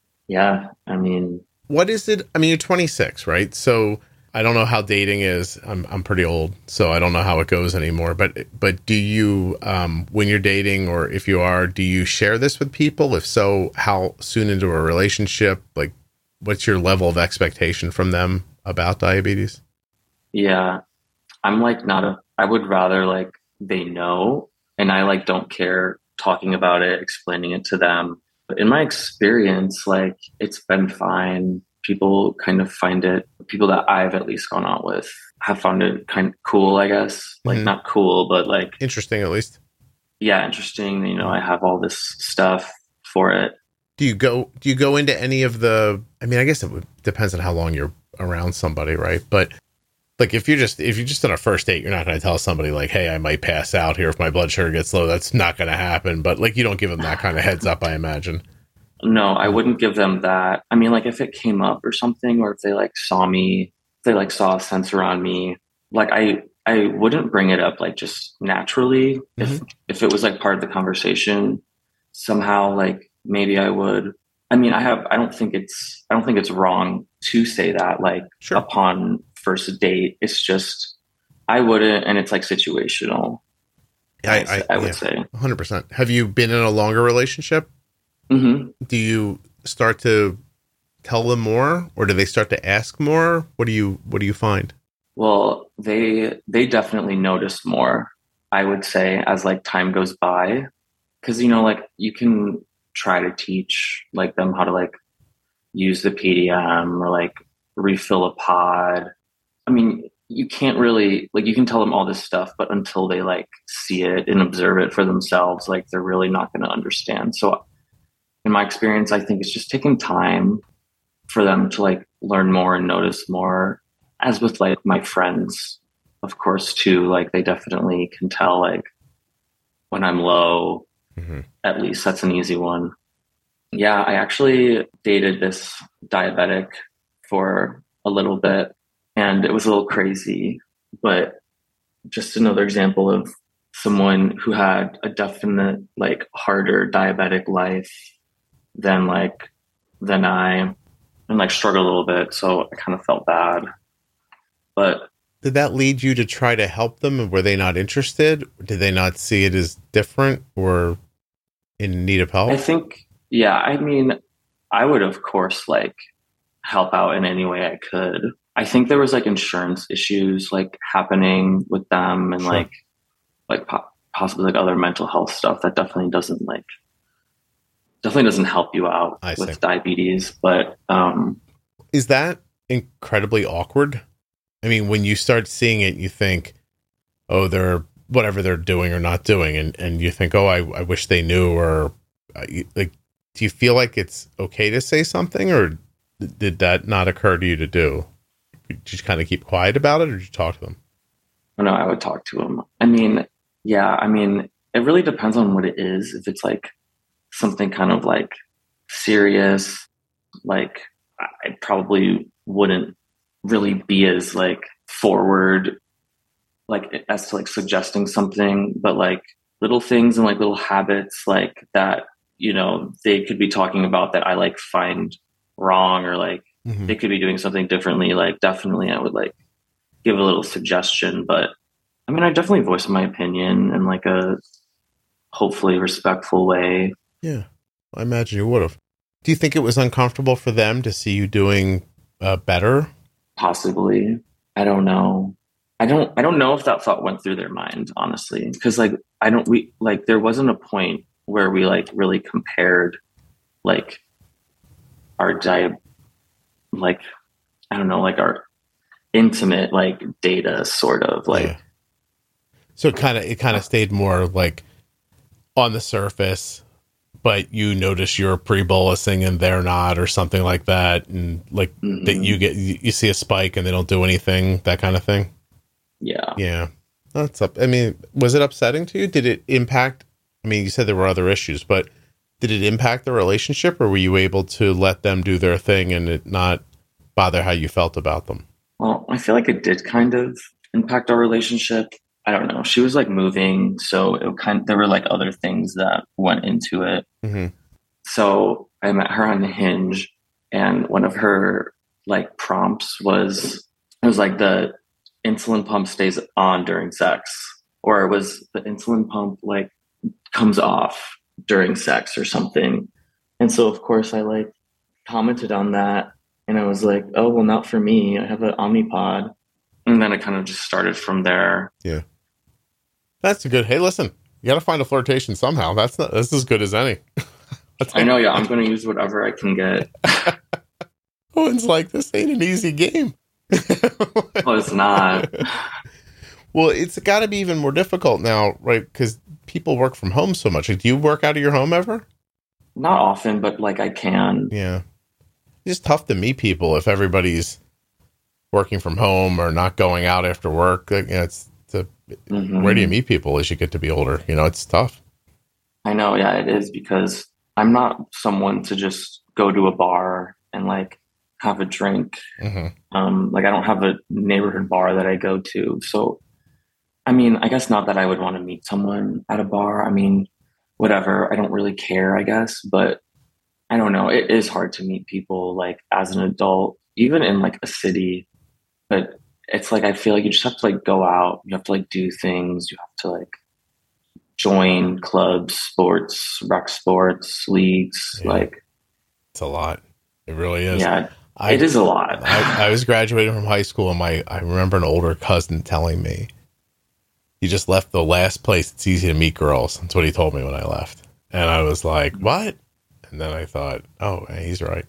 Yeah. I mean, what is it? I mean, you're twenty-six, right? So I don't know how dating is. I'm I'm pretty old, so I don't know how it goes anymore. But but do you, um, when you're dating, or if you are, do you share this with people? If so, how soon into a relationship? Like, what's your level of expectation from them about diabetes? Yeah, I'm like not a. I would rather like they know, and I like don't care talking about it, explaining it to them. But in my experience, like it's been fine. People kind of find it, people that I've at least gone out with have found it kind of cool, I guess. Like, mm-hmm. not cool, but like interesting, at least. Yeah, interesting. You know, I have all this stuff for it. Do you go, do you go into any of the, I mean, I guess it would, depends on how long you're around somebody, right? But like, if you're just, if you're just on a first date, you're not going to tell somebody like, hey, I might pass out here if my blood sugar gets low. That's not going to happen. But like, you don't give them that kind of heads up, I imagine. No, I wouldn't give them that. I mean, like if it came up or something, or if they like saw me, if they like saw a sensor on me, like I, I wouldn't bring it up like just naturally. Mm-hmm. If, if it was like part of the conversation somehow, like maybe I would, I mean, I have, I don't think it's, I don't think it's wrong to say that like sure. upon first date. It's just, I wouldn't, and it's like situational. I, I, I would yeah, say one hundred percent. Have you been in a longer relationship? Mm-hmm. Do you start to tell them more, or do they start to ask more? What do you What do you find? Well, they they definitely notice more, I would say, as like time goes by, because you know, like you can try to teach like them how to like use the P D M or like refill a pod. I mean, you can't really like you can tell them all this stuff, but until they like see it and observe it for themselves, like they're really not going to understand. So in my experience, I think it's just taking time for them to like learn more and notice more. As with like my friends, of course, too, like they definitely can tell like when I'm low, mm-hmm. At least that's an easy one. Yeah, I actually dated this diabetic for a little bit, and it was a little crazy, but just another example of someone who had a definite like harder diabetic life than like than I, and like struggled a little bit, so I kind of felt bad. But did that lead you to try to help them? Were they not interested? Did they not see it as different or in need of help? I think, yeah, I mean, I would of course like help out in any way I could. I think there was like insurance issues like happening with them, and sure. like like po- possibly like other mental health stuff that definitely doesn't like definitely doesn't help you out I with see. diabetes. But um, is that incredibly awkward? I mean, when you start seeing it, you think, oh, they're whatever they're doing or not doing. And, and you think, oh, I, I wish they knew, or uh, like, do you feel like it's okay to say something, or did that not occur to you to do? Did you kind of keep quiet about it, or did you talk to them? Oh, no, I would talk to him. I mean, yeah, I mean, it really depends on what it is. If it's like something kind of like serious, like I probably wouldn't really be as like forward, like as to like suggesting something, but like little things and like little habits like that, you know, they could be talking about that I like find wrong, or like Mm-hmm. they could be doing something differently. Like definitely I would like give a little suggestion, but I mean, I definitely voice my opinion in like a hopefully respectful way. Yeah, I imagine you would have. Do you think it was uncomfortable for them to see you doing uh, better? Possibly. I don't know. I don't I don't know if that thought went through their mind, honestly. Because like I don't we like there wasn't a point where we like really compared like our diet like I don't know, like our intimate like data sort of like Yeah. So it kind of it kind of stayed more like on the surface, but you notice you're pre-bolusing and they're not, or something like that, and like that mhm. you get you you see a spike and they don't do anything, that kind of thing. Yeah. Yeah, that's up. I mean, was it upsetting to you? Did it impact? I mean, you said there were other issues, but did it impact the relationship, or were you able to let them do their thing and it not bother how you felt about them? Well, I feel like it did kind of impact our relationship. I don't know. She was like moving, so it kind there were like other things that went into it. Mm-hmm. So I met her on Hinge, and one of her like prompts was it was like the insulin pump stays on during sex, or it was the insulin pump like comes off during sex or something. And so of course I like commented on that, and I was like, oh well, not for me. I have an Omnipod, and then it kind of just started from there. Yeah, that's a good. Hey, listen, you got to find a flirtation somehow. That's not. That's as good as any. I know, yeah, I'm going to use whatever I can get. Owen's like, this ain't an easy game. Well, it's not. Well, it's got to be even more difficult now, right? Because people work from home so much. Like, do you work out of your home ever? Not often, but like I can. Yeah. It's tough to meet people if everybody's working from home or not going out after work. Like, you know, it's, it's a, Mhm. where do you meet people as you get to be older? You know, it's tough. I know, yeah, it is, because I'm not someone to just go to a bar and like have a drink. Mm-hmm. Um, like I don't have a neighborhood bar that I go to. So, I mean, I guess not that I would want to meet someone at a bar. I mean, whatever. I don't really care, I guess, but I don't know. It is hard to meet people like as an adult, even in like a city. But it's like I feel like you just have to like go out. You have to like do things. You have to like join clubs, sports, rec sports, leagues. Yeah. Like, It's a lot. It really is. yeah, I, it is a lot. I, I was graduating from high school, and my I remember an older cousin telling me, "You just left the last place it's easy to meet girls." That's what he told me when I left, and I was like, "What?" And then I thought, "Oh, he's right."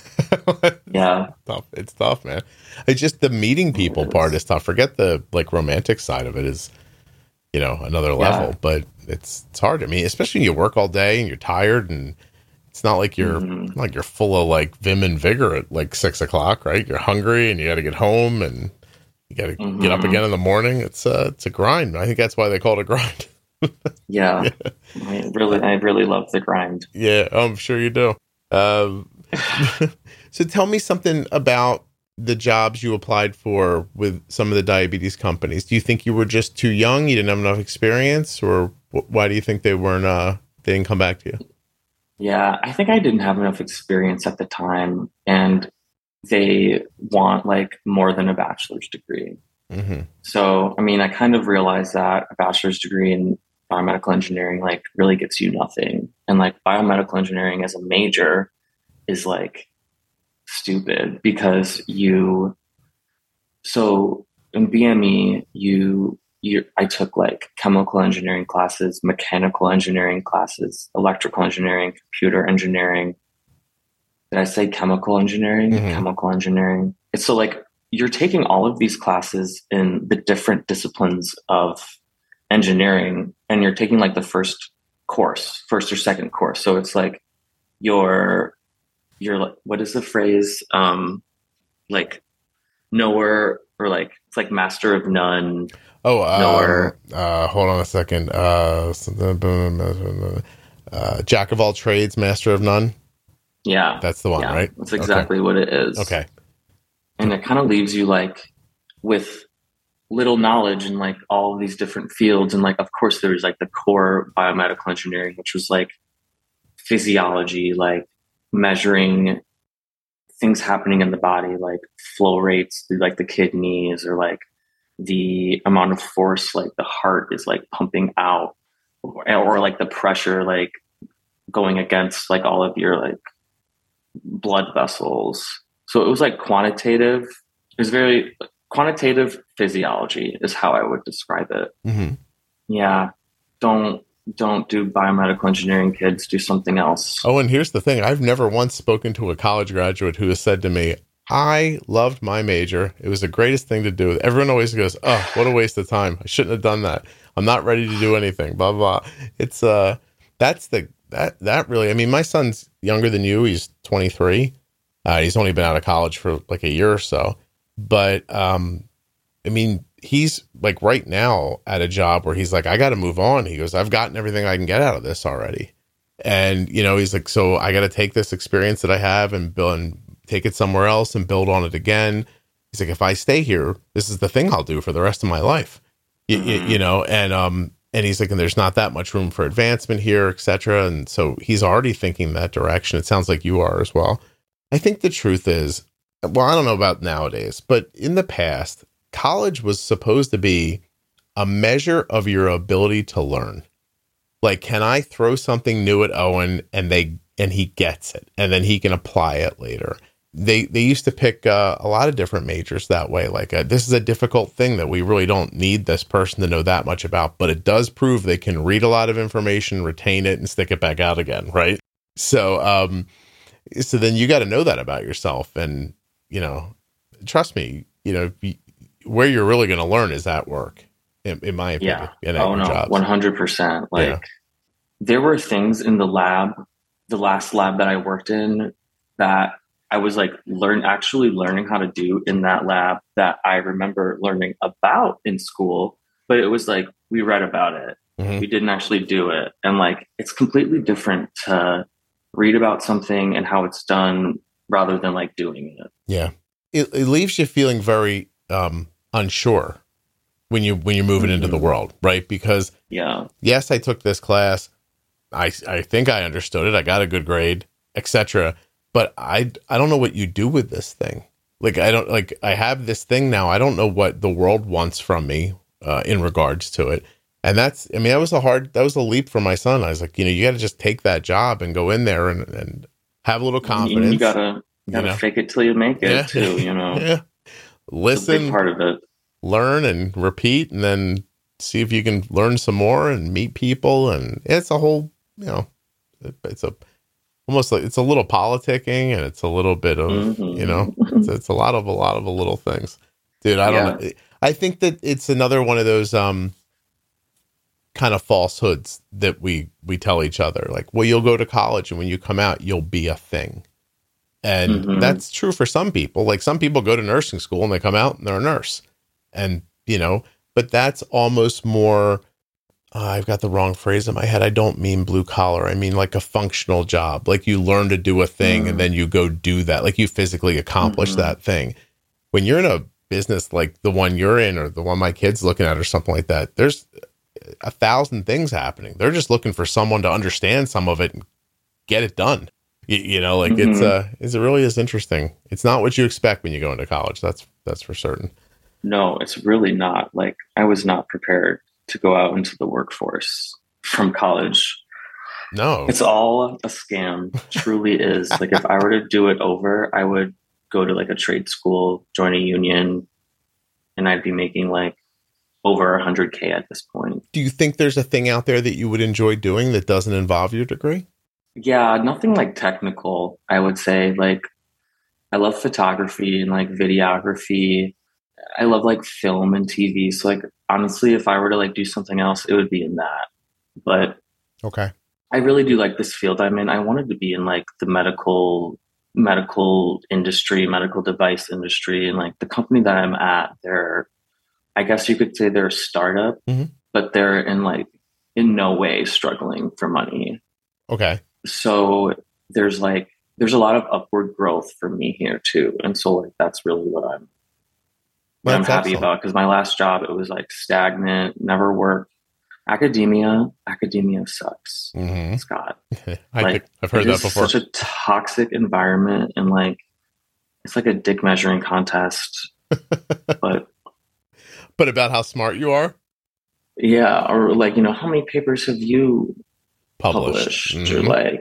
Yeah. It's tough. It's tough, man. It's just the meeting people part is tough. Forget the like romantic side of it is, you know, another level. Yeah. But it's it's hard. I mean, especially when you work all day and you're tired, and it's not like you're Mhm. like you're full of like vim and vigor at like six o'clock, right? You're hungry and you got to get home and you got to Mhm. get up again in the morning. It's a it's a grind. I think that's why they call it a grind. Yeah. I really, I really love the grind. Yeah, I'm sure you do. Um, so tell me something about the jobs you applied for with some of the diabetes companies. Do you think you were just too young? You didn't have enough experience, or wh- why do you think they weren't? Uh, they didn't come back to you? Yeah, I think I didn't have enough experience at the time, and they want like more than a bachelor's degree. Mm-hmm. So, I mean, I kind of realized that a bachelor's degree in biomedical engineering like really gets you nothing. And like biomedical engineering as a major is like stupid because you, so in B M E, you, you, I took like chemical engineering classes, mechanical engineering classes, electrical engineering, computer engineering. Did I say chemical engineering? Mhm. Chemical engineering. It's so like you're taking all of these classes in the different disciplines of engineering, and you're taking like the first course, first or second course. So it's like you're you're like, what is the phrase? Um, like knower, or like it's like master of none, Oh, um, knower. uh, hold on a second. Uh, uh, Jack of all trades, master of none. Yeah, That's the one, yeah, right? that's Okay. exactly what it is. Okay. And it kind of leaves you like with little knowledge in like all of these different fields. And like, of course, there's like the core biomedical engineering, which was like physiology, like measuring things happening in the body, like flow rates through like the kidneys, or like the amount of force like the heart is like pumping out, or, or like the pressure like going against like all of your like blood vessels. So it was like quantitative. It was very quantitative physiology is how I would describe it. Mm-hmm. Yeah. Don't don't do biomedical engineering, kids. Do something else. Oh, and here's the thing. I've never once spoken to a college graduate who has said to me, I loved my major. It was the greatest thing to do. Everyone always goes, oh, what a waste of time. I shouldn't have done that. I'm not ready to do anything, blah, blah. It's, uh, that's the, that, that really, I mean, my son's younger than you. He's twenty-three. Uh, he's only been out of college for like a year or so. But, um, I mean, he's like right now at a job where he's like, I got to move on. He goes, I've gotten everything I can get out of this already. And, you know, he's like, so I got to take this experience that I have and build and take it somewhere else and build on it again. He's like, if I stay here, this is the thing I'll do for the rest of my life, you, Mm-hmm. you, you know? And, um, and he's like, and there's not that much room for advancement here, et cetera. And so he's already thinking that direction. It sounds like you are as well. I think the truth is, well, I don't know about nowadays, but in the past, college was supposed to be a measure of your ability to learn. Like, can I throw something new at Owen and they and he gets it, and then he can apply it later? They they used to pick uh, a lot of different majors that way. Like, uh, this is a difficult thing that we really don't need this person to know that much about, but it does prove they can read a lot of information, retain it, and stick it back out again, right? So, um, so then you got to know that about yourself, and you know, trust me, you know, where you're really going to learn is at work, in, in my opinion. Yeah. And Oh no, one hundred percent. Like yeah. There were things in the lab, the last lab that I worked in, that I was like learn actually learning how to do in that lab that I remember learning about in school, but it was like we read about it. Mm-hmm. We didn't actually do it. And like it's completely different to read about something and how it's done rather than like doing it. Yeah. It, it leaves you feeling very um, unsure when you when you're moving mm-hmm. into the world, right? Because yeah, yes, I took this class. I I think I understood it. I got a good grade, et cetera. But I I don't know what you do with this thing. Like I don't like I have this thing now. I don't know what the world wants from me uh, in regards to it. And that's I mean that was a hard that was a leap for my son. I was like, you know, you got to just take that job and go in there and, and have a little confidence. You gotta you gotta you know? fake it till you make it yeah. too. You know, yeah. Listen, it's a big part of it. Learn and repeat, and then see if you can learn some more and meet people. And it's a whole, you know, it's a almost like it's a little politicking, and it's a little bit of, mm-hmm. you know, it's, it's a lot of a lot of a little things, dude. I don't yeah. know. I think that it's another one of those um kind of falsehoods that we we tell each other. Like, well, you'll go to college, and when you come out, you'll be a thing. And mm-hmm. that's true for some people. Like some people go to nursing school and they come out and they're a nurse. And, you know, but that's almost more, uh, I've got the wrong phrase in my head. I don't mean blue collar. I mean like a functional job. Like you learn to do a thing mm-hmm. and then you go do that. Like you physically accomplish mm-hmm. that thing. When you're in a business like the one you're in or the one my kid's looking at or something like that, there's a thousand things happening. They're just looking for someone to understand some of it and get it done. You, you know, like mm-hmm. it's uh, it's, it really is interesting. It's not what you expect when you go into college. That's, that's for certain. No, it's really not. Like I was not prepared to go out into the workforce from college. No, it's all a scam. Truly is. Like if I were to do it over, I would go to like a trade school, join a union, and I'd be making like over a hundred K at this point. Do you think there's a thing out there that you would enjoy doing that doesn't involve your degree? Yeah, nothing like technical, I would say. Like I love photography and like videography. I love like film and T V. So like, honestly, if I were to like do something else, it would be in that. But okay, I really do like this field I'm in. I wanted to be in like the medical medical industry, medical device industry. And like the company that I'm at, they're, I guess you could say they're a startup, mm-hmm. but they're in like, in no way struggling for money. Okay. So there's like, there's a lot of upward growth for me here too. And so like, that's really what I'm, what I'm happy excellent. about. Cause my last job, it was like stagnant, never worked. Academia, academia sucks, mm-hmm. Scott. I like, I've heard that before. Such a toxic environment, and like it's like a dick measuring contest. but but about how smart you are. Yeah, or like you know, how many papers have you published? published? Mm-hmm. Or like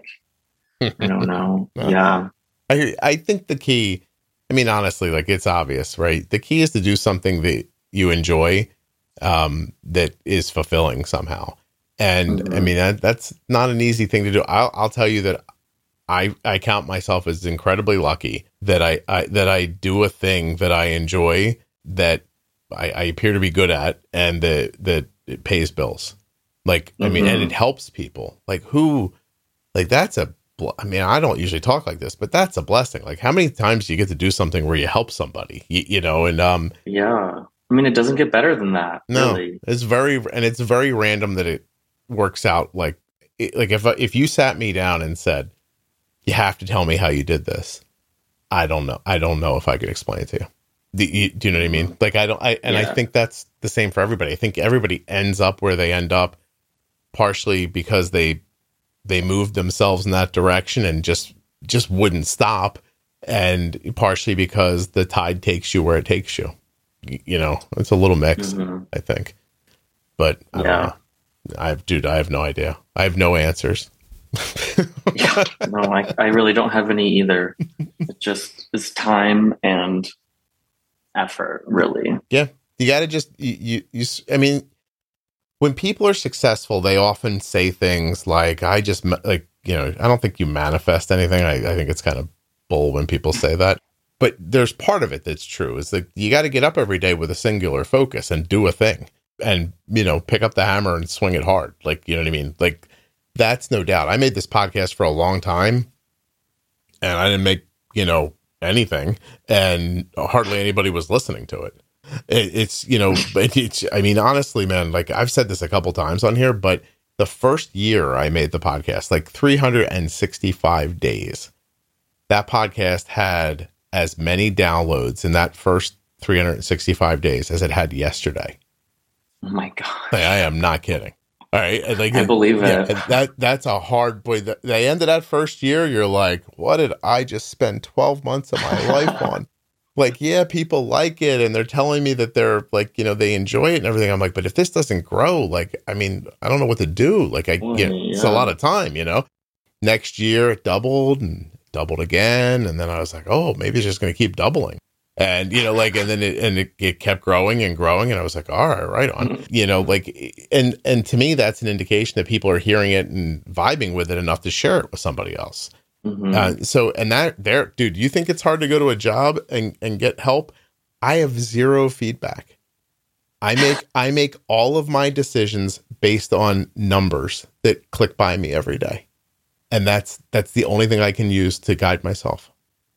I don't know. Yeah, I I think the key. I mean, honestly, like it's obvious, right? The key is to do something that you enjoy. Um, that is fulfilling somehow. And mm-hmm. I mean, that, that's not an easy thing to do. I'll, I'll tell you that I, I count myself as incredibly lucky that I, I that I do a thing that I enjoy, that I, I appear to be good at, and that, that it pays bills. Like, mm-hmm. I mean, and it helps people. Like who, like that's a, I mean, I don't usually talk like this, but that's a blessing. Like how many times do you get to do something where you help somebody, you, you know, and, um, yeah. I mean, it doesn't get better than that. No, really. It's very, and it's very random that it works out. Like, it, like if if you sat me down and said, "You have to tell me how you did this," I don't know. I don't know if I could explain it to you. Do you, do you know what I mean? Like, I don't. I and yeah. I think that's the same for everybody. I think everybody ends up where they end up, partially because they they moved themselves in that direction and just just wouldn't stop, and partially because the tide takes you where it takes you. You know, it's a little mix, mm-hmm. I think. But I yeah, don't know. I have, dude, I have no idea. I have no answers. yeah, no, I, I really don't have any either. It just is time and effort, really. Yeah, you got to just you, you. You. I mean, when people are successful, they often say things like, "I just like you know." I don't think you manifest anything. I, I think it's kind of bull when people say that. But there's part of it that's true. Is like you got to get up every day with a singular focus and do a thing, and you know, pick up the hammer and swing it hard. Like you know what I mean. Like that's no doubt. I made this podcast for a long time, and I didn't make you know anything, and hardly anybody was listening to it. it it's you know, it's. I mean, honestly, man. Like I've said this a couple times on here, but the first year I made the podcast, like three hundred sixty-five days, that podcast had as many downloads in that first three hundred sixty-five days as it had yesterday. Oh my God. Like, I am not kidding. All right. Like, I believe yeah, it. That, that's a hard boy. The, the end of that first year, you're like, what did I just spend twelve months of my life on? Like, yeah, people like it. And they're telling me that they're like, you know, they enjoy it and everything. I'm like, but if this doesn't grow, like, I mean, I don't know what to do. Like I, well, you know, yeah. It's a lot of time, you know, next year it doubled and doubled again, and then I was like, oh, maybe it's just going to keep doubling, and you know, like, and then it and it, it kept growing and growing, and I was like, all right, right on, you know, like, and and to me, that's an indication that people are hearing it and vibing with it enough to share it with somebody else. Mm-hmm. Uh, so, and that there, dude, you think it's hard to go to a job and and get help? I have zero feedback. I make I make all of my decisions based on numbers that click by me every day. And that's that's the only thing I can use to guide myself.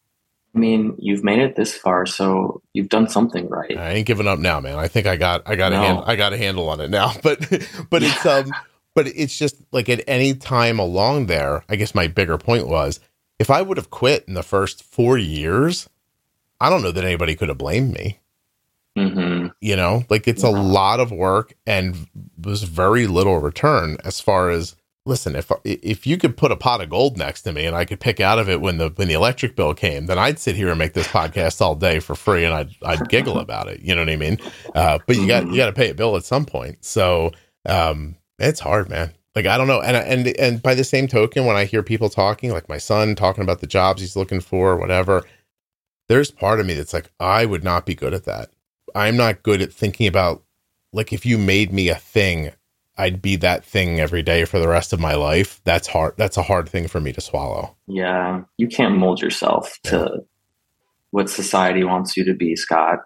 I mean, you've made it this far, so you've done something right. I ain't giving up now, man. I think I got I got no. a hand, I got a handle on it now. But but it's um but it's just like at any time along there, I guess my bigger point was if I would have quit in the first four years, I don't know that anybody could have blamed me. Mm-hmm. You know, like it's yeah. a lot of work and was very little return as far as. Listen, if if you could put a pot of gold next to me and I could pick out of it when the when the electric bill came, then I'd sit here and make this podcast all day for free, and I'd I'd giggle about it. You know what I mean? Uh, but you got you got to pay a bill at some point, so um, it's hard, man. Like I don't know, and and and by the same token, when I hear people talking, like my son talking about the jobs he's looking for, or whatever, there's part of me that's like, I would not be good at that. I'm not good at thinking about like if you made me a thing. I'd be that thing every day for the rest of my life. That's hard. That's a hard thing for me to swallow. Yeah. You can't mold yourself to yeah. what society wants you to be, Scott.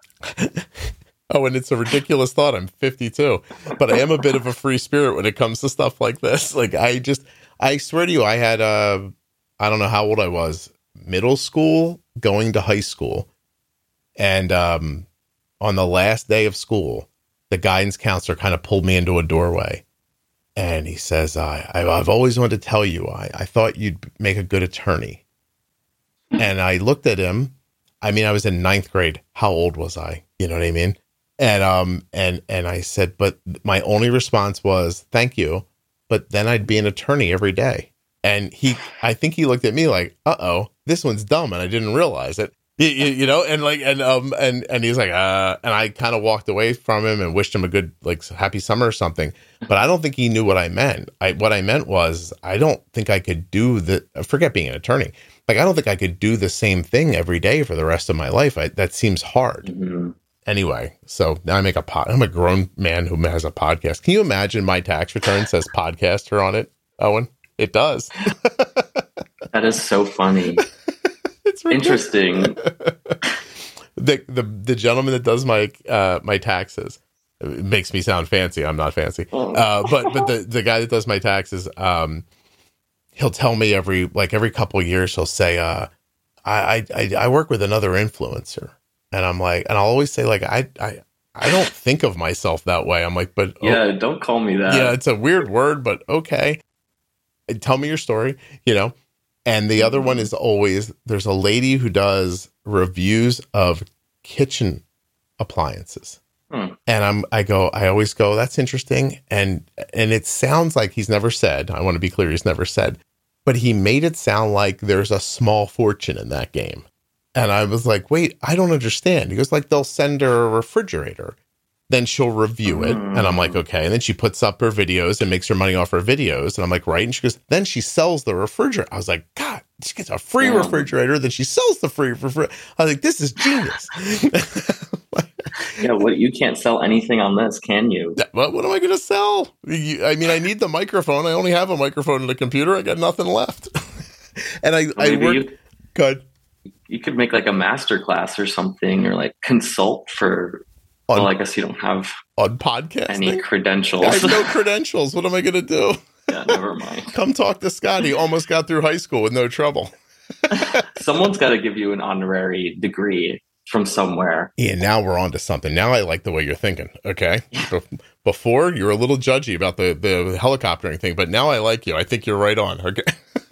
Oh, and it's a ridiculous thought. I'm fifty-two, but I am a bit of a free spirit when it comes to stuff like this. Like I just, I swear to you, I had, uh, I don't know how old I was. middle school going to high school. And um, on the last day of school, the guidance counselor kind of pulled me into a doorway. And he says, I, I, I've always wanted to tell you, I, I thought you'd make a good attorney. And I looked at him. I mean, I was in ninth grade. How old was I? You know what I mean? And um and and I said, but my only response was, thank you. But then I'd be an attorney every day. And he, I think he looked at me like, uh-oh, this one's dumb. And I didn't realize it. You, you, you know, and like, and, um, and, and he's like, uh, and I kind of walked away from him and wished him a good, like, happy summer or something. But I don't think he knew what I meant. I, what I meant was, I don't think I could do the, forget being an attorney. Like, I don't think I could do the same thing every day for the rest of my life. I, that seems hard. Mm-hmm. Anyway, so now I make a pod. I'm a grown man who has a podcast. Can you imagine my tax return says podcaster on it, Owen? It does. That is so funny. It's interesting. the, the the gentleman that does my uh, my taxes, it makes me sound fancy. I'm not fancy. Oh. Uh, but but the, the guy that does my taxes, um, he'll tell me every like every couple of years, he'll say, uh, I, I I work with another influencer. And I'm like, and I'll always say, like, I I I don't think of myself that way. I'm like, but yeah, oh, don't call me that. Yeah, it's a weird word, but okay. Tell me your story, you know. And the other one is always, there's a lady who does reviews of kitchen appliances. Hmm. And I'm, I go, I always go, that's interesting. And, and it sounds like he's never said, I want to be clear, he's never said, but he made it sound like there's a small fortune in that game. And I was like, wait, I don't understand. He goes, like, they'll send her a refrigerator. Then she'll review it. Mm. And I'm like, okay. And then she puts up her videos and makes her money off her videos. And I'm like, right. And she goes, then she sells the refrigerator. I was like, God, she gets a free yeah. refrigerator. Then she sells the free refrigerator. I was like, this is genius. Yeah, what, you can't sell anything on this, can you? What, what am I going to sell? You, I mean, I need the microphone. I only have a microphone and a computer. I got nothing left. And I, I work. You, good. You could make like a master class or something, or like consult for. On, well, I guess you don't have on podcasting any credentials. I have no credentials. What am I going to do? Yeah, never mind. Come talk to Scott. He almost got through high school with no trouble. Someone's got to give you an honorary degree from somewhere. Yeah, now we're on to something. Now I like the way you're thinking. Okay. Before, you were a little judgy about the, the helicoptering thing, but now I like you. I think you're right on. Okay.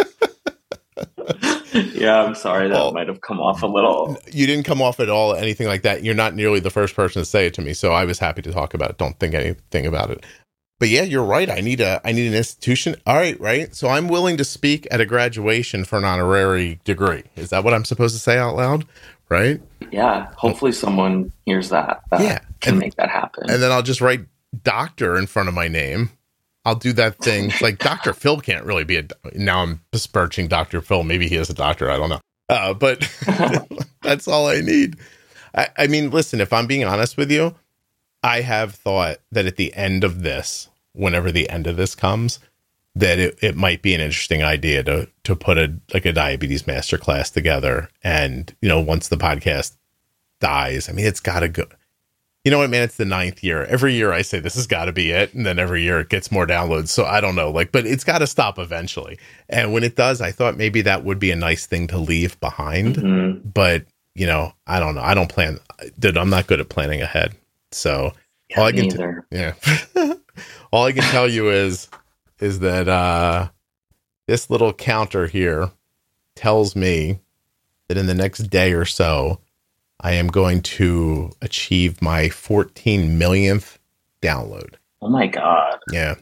Yeah, I'm sorry. That well, might have come off a little. You didn't come off at all, anything like that. You're not nearly the first person to say it to me, so I was happy to talk about it. Don't think anything about it. But yeah, you're right. I need a, I need an institution. All right, right. So I'm willing to speak at a graduation for an honorary degree. Is that what I'm supposed to say out loud? Right? Yeah. Hopefully someone hears that. that yeah. Can and, make that happen. And then I'll just write doctor in front of my name. I'll do that thing. Like Doctor Phil can't really be a, now I'm besmirching Doctor Phil. Maybe he is a doctor. I don't know. Uh, but that's all I need. I, I mean, listen, if I'm being honest with you, I have thought that at the end of this, whenever the end of this comes, that it, it might be an interesting idea to, to put a, like a diabetes masterclass together. And, you know, once the podcast dies, I mean, it's got to go. You know what, man? It's the ninth year. Every year I say this has got to be it. And then every year it gets more downloads. So I don't know, like, but it's got to stop eventually. And when it does, I thought maybe that would be a nice thing to leave behind. Mm-hmm. But, you know, I don't know. I don't plan. Dude, I'm not good at planning ahead. So yeah, all I can, t- yeah, all I can tell you is, is that uh, this little counter here tells me that in the next day or so, I am going to achieve my fourteen millionth download. Oh my God. Yeah.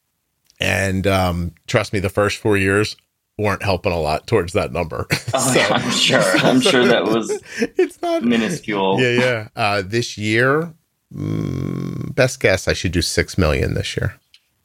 And um, trust me, the first four years weren't helping a lot towards that number. Oh, so, I'm sure. I'm sure that was it's not minuscule. Yeah, yeah. Uh, this year, mm, best guess, I should do six million this year.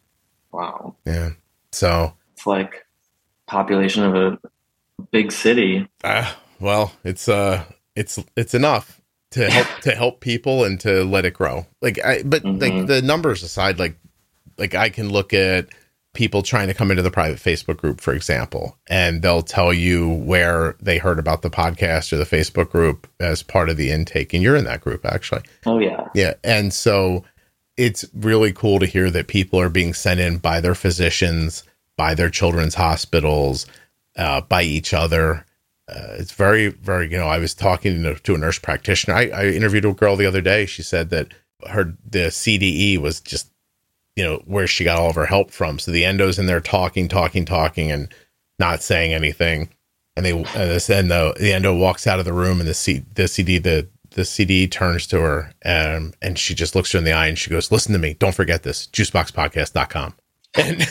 Wow. Yeah. So it's like population of a big city. Uh, well, it's uh It's it's enough to help to help people and to let it grow. Like, I, but mm-hmm. like the numbers aside, like like I can look at people trying to come into the private Facebook group, for example, and they'll tell you where they heard about the podcast or the Facebook group as part of the intake, and you're in that group actually. Oh yeah, yeah, and so it's really cool to hear that people are being sent in by their physicians, by their children's hospitals, uh, by each other. uh, it's very, very, you know, I was talking to, to a nurse practitioner. I, I interviewed a girl the other day. She said that her, the C D E was just, you know, where she got all of her help from. So the endo's in there talking, talking, talking, and not saying anything. And they, and this, and the, the endo walks out of the room, and the C, the C D, the, the C D E turns to her, um, and she just looks her in the eye and she goes, "Listen to me. Don't forget this. juicebox podcast dot com." And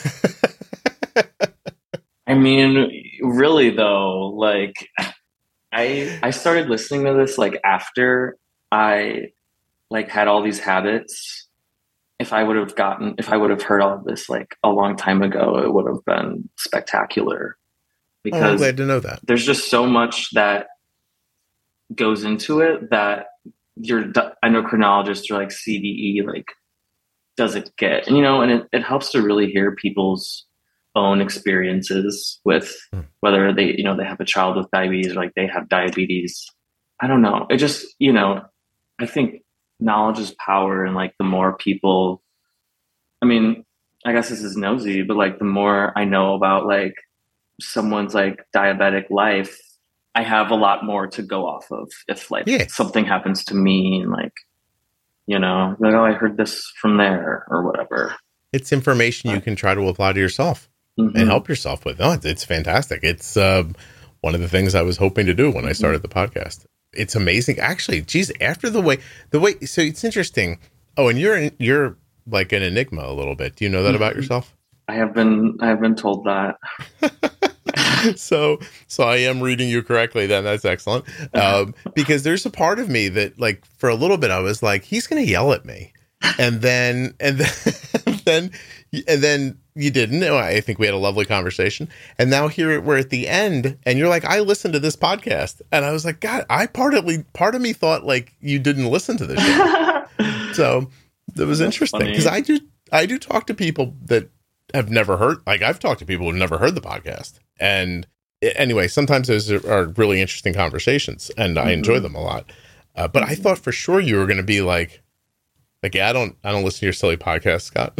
I mean, really though, like I I started listening to this like after I like had all these habits. If I would have gotten, if I would have heard all of this like a long time ago, it would have been spectacular. Because oh, I'm glad to know that. There's just so much that goes into it that your endocrinologist or like C D E like doesn't get, and you know, and it, it helps to really hear people's own experiences with hmm. whether they, you know, they have a child with diabetes or like they have diabetes. I don't know. It just, you know, I think knowledge is power, and like the more people, I mean, I guess this is nosy, but like the more I know about like someone's like diabetic life, I have a lot more to go off of if like yeah. something happens to me, and like, you know, like, oh, I heard this from there or whatever. It's information you can try to apply to yourself mm-hmm. and help yourself with. Oh, it's, it's fantastic. It's uh, one of the things I was hoping to do when mm-hmm. I started the podcast. It's amazing. Actually, geez, after the way, the way, so it's interesting. Oh, and you're, you're like an enigma a little bit. Do you know that about yourself? I have been, I have been told that. so so I am reading you correctly then. That's excellent. Um, because there's a part of me that like for a little bit I was like, he's going to yell at me. And then and then then and then you didn't. I think we had a lovely conversation. And now here we're at the end and you're like, I listened to this podcast. And I was like, God, I partly part of me thought like you didn't listen to this show. So that was That's interesting because I do I do talk to people that have never heard, like I've talked to people who've never heard the podcast. And anyway, sometimes those are, are really interesting conversations and I mm-hmm. enjoy them a lot. Uh, but I thought for sure you were going to be like, like, yeah, I don't, I don't listen to your silly podcast, Scott.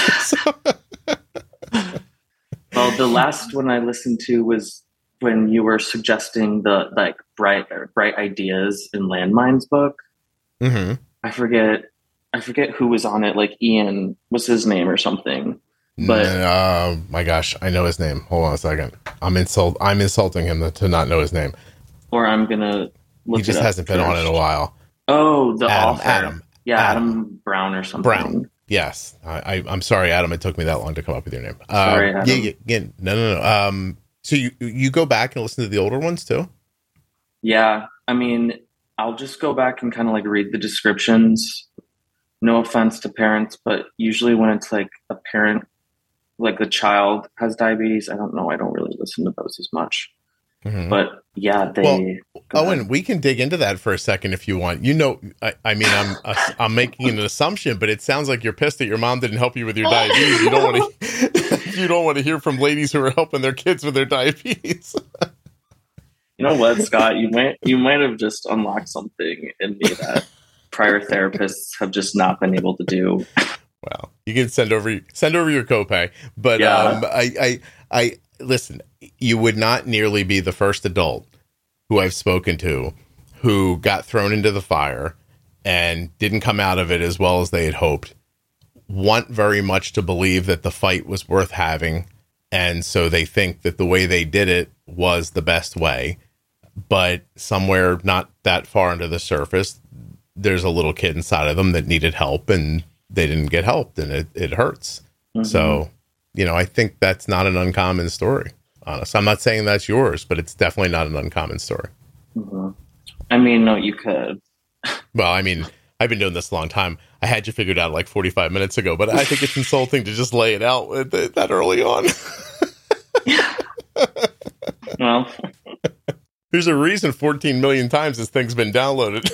Well, the last one I listened to was when you were suggesting the like bright, bright ideas in Landmines book. Mm-hmm. I forget, I forget who was on it. Like Ian was his name or something. But uh, my gosh, I know his name. Hold on a second. I'm insult. I'm insulting him to not know his name. Or I'm gonna. Look he just hasn't been on in a while. Oh, the Adam, author. Adam. Yeah, Adam. Adam Brown or something. Brown. Yes, I, I, I'm sorry, Adam. It took me that long to come up with your name. Sorry, um, Adam. Yeah, yeah, yeah. No, no, no. Um, so you you go back and listen to the older ones too? Yeah, I mean, I'll just go back and kind of like read the descriptions. No offense to parents, but usually when it's like a parent. Like the child has diabetes. I don't know. I don't really listen to those as much. Mm-hmm. But yeah, they. Well, Owen, we can dig into that for a second if you want. You know, I, I mean, I'm I'm making an assumption, but it sounds like you're pissed that your mom didn't help you with your diabetes. You don't want to. You don't want to hear from ladies who are helping their kids with their diabetes. You know what, Scott? You might you might have just unlocked something in me that prior therapists have just not been able to do. Well, you can send over send over your copay, but yeah. um, I, I, I listen. You would not nearly be the first adult who I've spoken to who got thrown into the fire and didn't come out of it as well as they had hoped. Want very much to believe that the fight was worth having, and so they think that the way they did it was the best way. But somewhere not that far under the surface, there's a little kid inside of them that needed help and. They didn't get helped and it, it hurts. Mm-hmm. So, you know, I think that's not an uncommon story. Honest. I'm not saying that's yours, but it's definitely not an uncommon story. Mm-hmm. I mean, no, you could. Well, I mean, I've been doing this a long time. I had you figured out like forty-five minutes ago, but I think it's insulting to just lay it out that early on. Well, there's a reason fourteen million times this thing's been downloaded.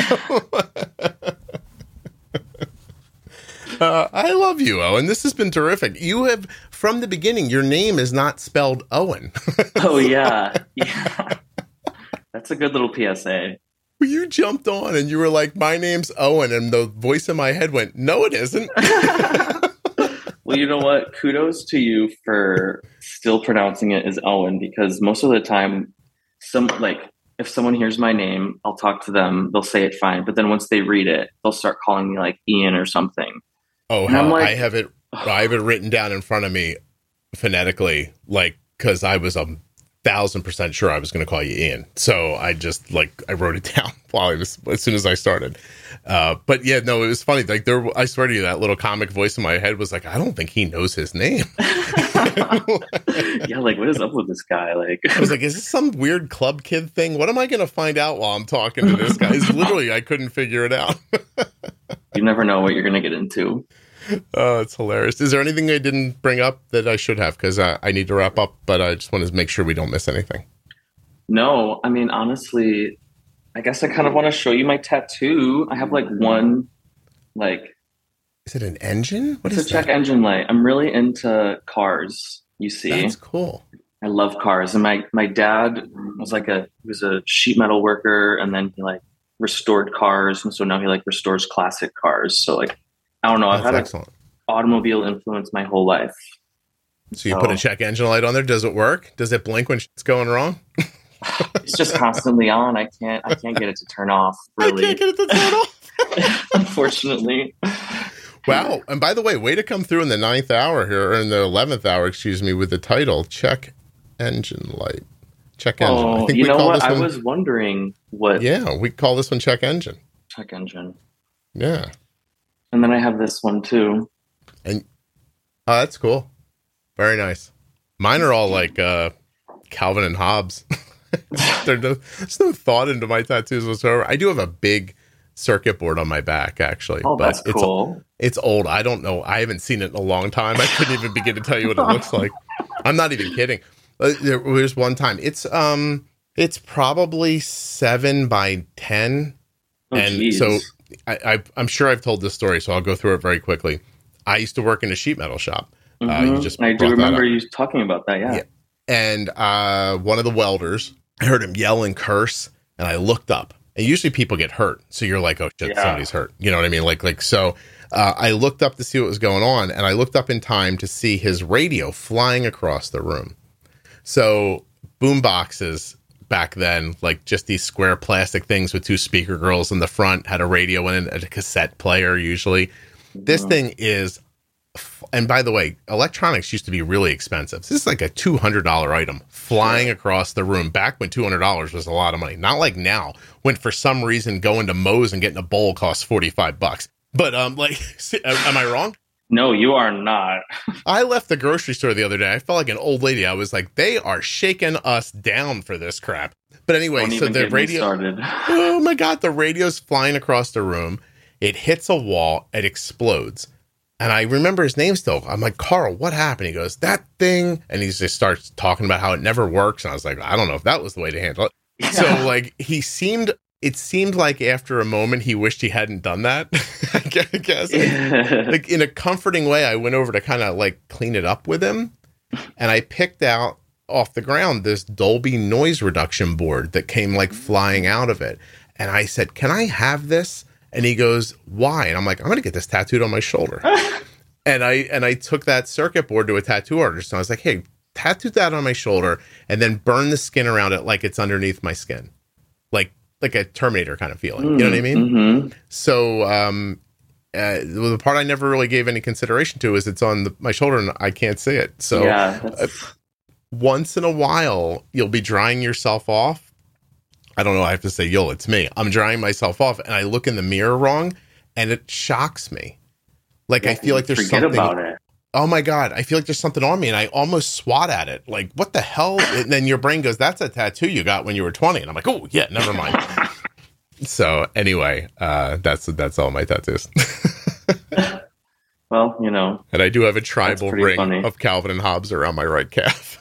Uh, I love you, Owen. This has been terrific. You have, from the beginning, your name is not spelled Owen. Oh, yeah. Yeah. That's a good little P S A. You jumped on and you were like, my name's Owen. And the voice in my head went, no, it isn't. Well, you know what? Kudos to you for still pronouncing it as Owen, because most of the time some like if someone hears my name, I'll talk to them. They'll say it fine, but then once they read it, they'll start calling me like Ian or something. Oh, And I'm hell, like, I have it. I have it written down in front of me phonetically, like because I was a thousand percent sure I was going to call you Ian. So I just like I wrote it down while I was as soon as I started. Uh, but yeah, no, it was funny. Like there, I swear to you, that little comic voice in my head was like, I don't think he knows his name. yeah, like what is up with this guy? Like I was like, is this some weird club kid thing? What am I going to find out while I'm talking to this guy? It's literally, I couldn't figure it out. You never know what you're going to get into. Oh, it's hilarious. Is there anything I didn't bring up that I should have? Because uh, I need to wrap up, but I just want to make sure we don't miss anything. No, I mean, honestly, I guess I kind of want to show you my tattoo. I have like one, like. Is it an engine? What it's is a check that? engine light. I'm really into cars, you see. That's cool. I love cars. And my, my dad was like a, he was a sheet metal worker, and then he like restored cars. And so now he like restores classic cars. So like, I don't know. I've That's had excellent. an automobile influence my whole life. So you put a check engine light on there. Does it work? Does it blink when shit's going wrong? It's just constantly on. I can't. I can't get it to turn off. Really, I can't get it to turn off. Unfortunately. Wow. And by the way, way to come through in the ninth hour here, or in the eleventh hour, excuse me, with the title check engine light. Check engine. Oh, I think you we know call what? this I one, was wondering what. Yeah, we call this one check engine. Check engine. Yeah. And then I have this one too. And oh, that's cool. Very nice. Mine are all like uh, Calvin and Hobbes. There's no, there's no thought into my tattoos whatsoever. I do have a big circuit board on my back, actually. Oh, but that's it's, cool. It's old. I don't know. I haven't seen it in a long time. I couldn't even begin to tell you what it looks like. I'm not even kidding. Uh, There was one time. It's um, it's probably seven by ten, Oh, and geez. so I, I, I'm sure I've told this story, so I'll go through it very quickly. I used to work in a sheet metal shop. Uh, Mhm. you just I do brought that remember up. you talking about that. Yeah. Yeah. And uh, one of the welders, I heard him yell and curse, and I looked up. And usually people get hurt, so you're like, "Oh shit, Yeah. somebody's hurt." You know what I mean? Like, like so. Uh, I looked up to see what was going on, and I looked up in time to see his radio flying across the room. So boom boxes back then, like just these square plastic things with two speaker grills in the front, had a radio in it, a cassette player usually. This Mhm. thing is, and by the way, electronics used to be really expensive. This is like a two hundred dollars item flying across the room back when two hundred dollars was a lot of money. Not like now, when for some reason going to Moe's and getting a bowl costs forty-five bucks. But um, like, am I wrong? No, you are not. I left the grocery store the other day. I felt like an old lady. I was like, they are shaking us down for this crap. But anyway, Don't so even the get me radio, started. oh my God, the radio's flying across the room. It hits a wall. It explodes. And I remember his name still. I'm like, Carl, what happened? He goes, that thing. And he just starts talking about how it never works. And I was like, I don't know if that was the way to handle it. Yeah. So like he seemed, it seemed like after a moment, he wished he hadn't done that. I guess. Like in a comforting way, I went over to kind of like clean it up with him. And I picked out off the ground this Dolby noise reduction board that came like flying out of it. And I said, can I have this? And he goes, why? And I'm like, I'm going to get this tattooed on my shoulder. and I and I took that circuit board to a tattoo artist. And I was like, hey, tattoo that on my shoulder and then burn the skin around it like it's underneath my skin. Like like a Terminator kind of feeling. You know what I mean? Mm-hmm. So um, uh, the part I never really gave any consideration to is it's on the, my shoulder and I can't see it. So yeah, uh, once in a while, you'll be drying yourself off. I don't know. I have to say, yo, it's me. I'm drying myself off and I look in the mirror wrong and it shocks me. Like, yeah, I feel like there's forget something. about it. Oh my God. I feel like there's something on me and I almost swat at it. Like, what the hell? And then your brain goes, that's a tattoo you got when you were twenty. And I'm like, oh, yeah, never mind. So anyway, uh, that's that's all my tattoos. Well, you know. And I do have a tribal pretty ring funny. of Calvin and Hobbes around my right calf.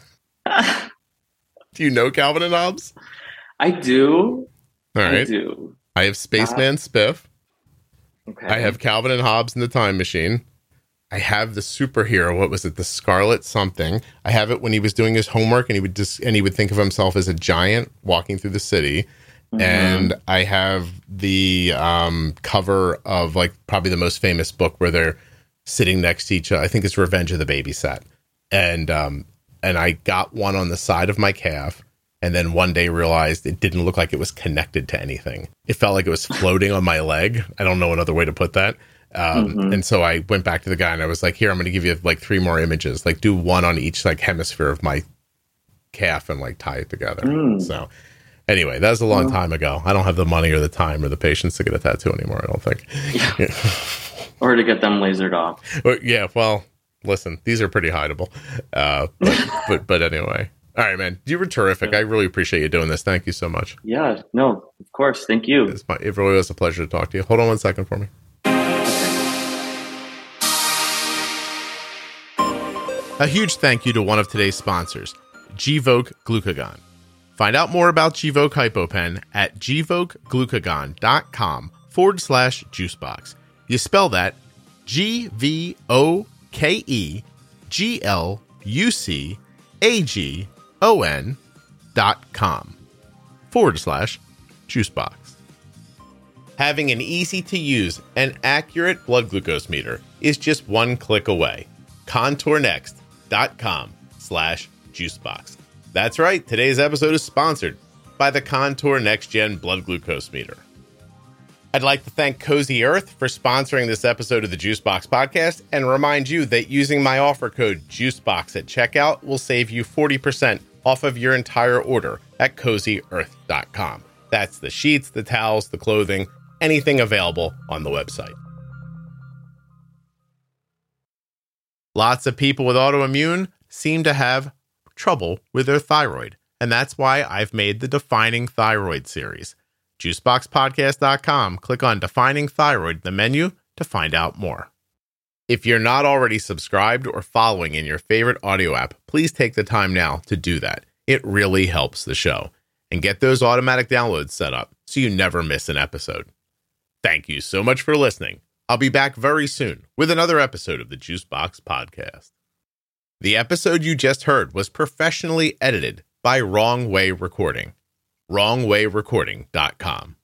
Do you know Calvin and Hobbes? I do. All I right. do. I have Spaceman Spiff. Okay. I have Calvin and Hobbes in the Time Machine. I have the superhero. What was it? The Scarlet something. I have it when he was doing his homework and he would just and he would think of himself as a giant walking through the city. Mhm. And I have the um, cover of like probably the most famous book where they're sitting next to each other. I think it's Revenge of the Babysat. And um, and I got one on the side of my calf. And then one day realized it didn't look like it was connected to anything. It felt like it was floating on my leg. I don't know another way to put that. Um, mm-hmm. And so I went back to the guy and I was like, here, I'm going to give you like three more images, like do one on each like hemisphere of my calf and like tie it together. Mm. So anyway, that was a long time ago. I don't have the money or the time or the patience to get a tattoo anymore, I don't think. Yeah. Or to get them lasered off. Or, yeah, well, listen, these are pretty hideable. Uh, but, but but anyway. All right, man. You were terrific. Yeah. I really appreciate you doing this. Thank you so much. Yeah, no, of course. Thank you. It's my, it really was a pleasure to talk to you. Hold on one second for me. A huge thank you to one of today's sponsors, Gvoke Glucagon. Find out more about Gvoke HypoPen at gvokeglucagon.com forward slash juicebox. You spell that G V O K E G L U C A G O N dot com forward slash juicebox. Having an easy to use and accurate blood glucose meter is just one click away. contournext.com slash juicebox. That's right. Today's episode is sponsored by the Contour Next Gen Blood Glucose Meter. I'd like to thank Cozy Earth for sponsoring this episode of the Juicebox Podcast and remind you that using my offer code JUICEBOX at checkout will save you forty percent off of your entire order at cozy earth dot com. That's the sheets, the towels, the clothing, anything available on the website. Lots of people with autoimmune seem to have trouble with their thyroid, and that's why I've made the Defining Thyroid series. juicebox podcast dot com. Click on Defining Thyroid in the menu to find out more. If you're not already subscribed or following in your favorite audio app, please take the time now to do that. It really helps the show. And get those automatic downloads set up so you never miss an episode. Thank you so much for listening. I'll be back very soon with another episode of the Juicebox Podcast. The episode you just heard was professionally edited by Wrong Way Recording. wrong way recording dot com.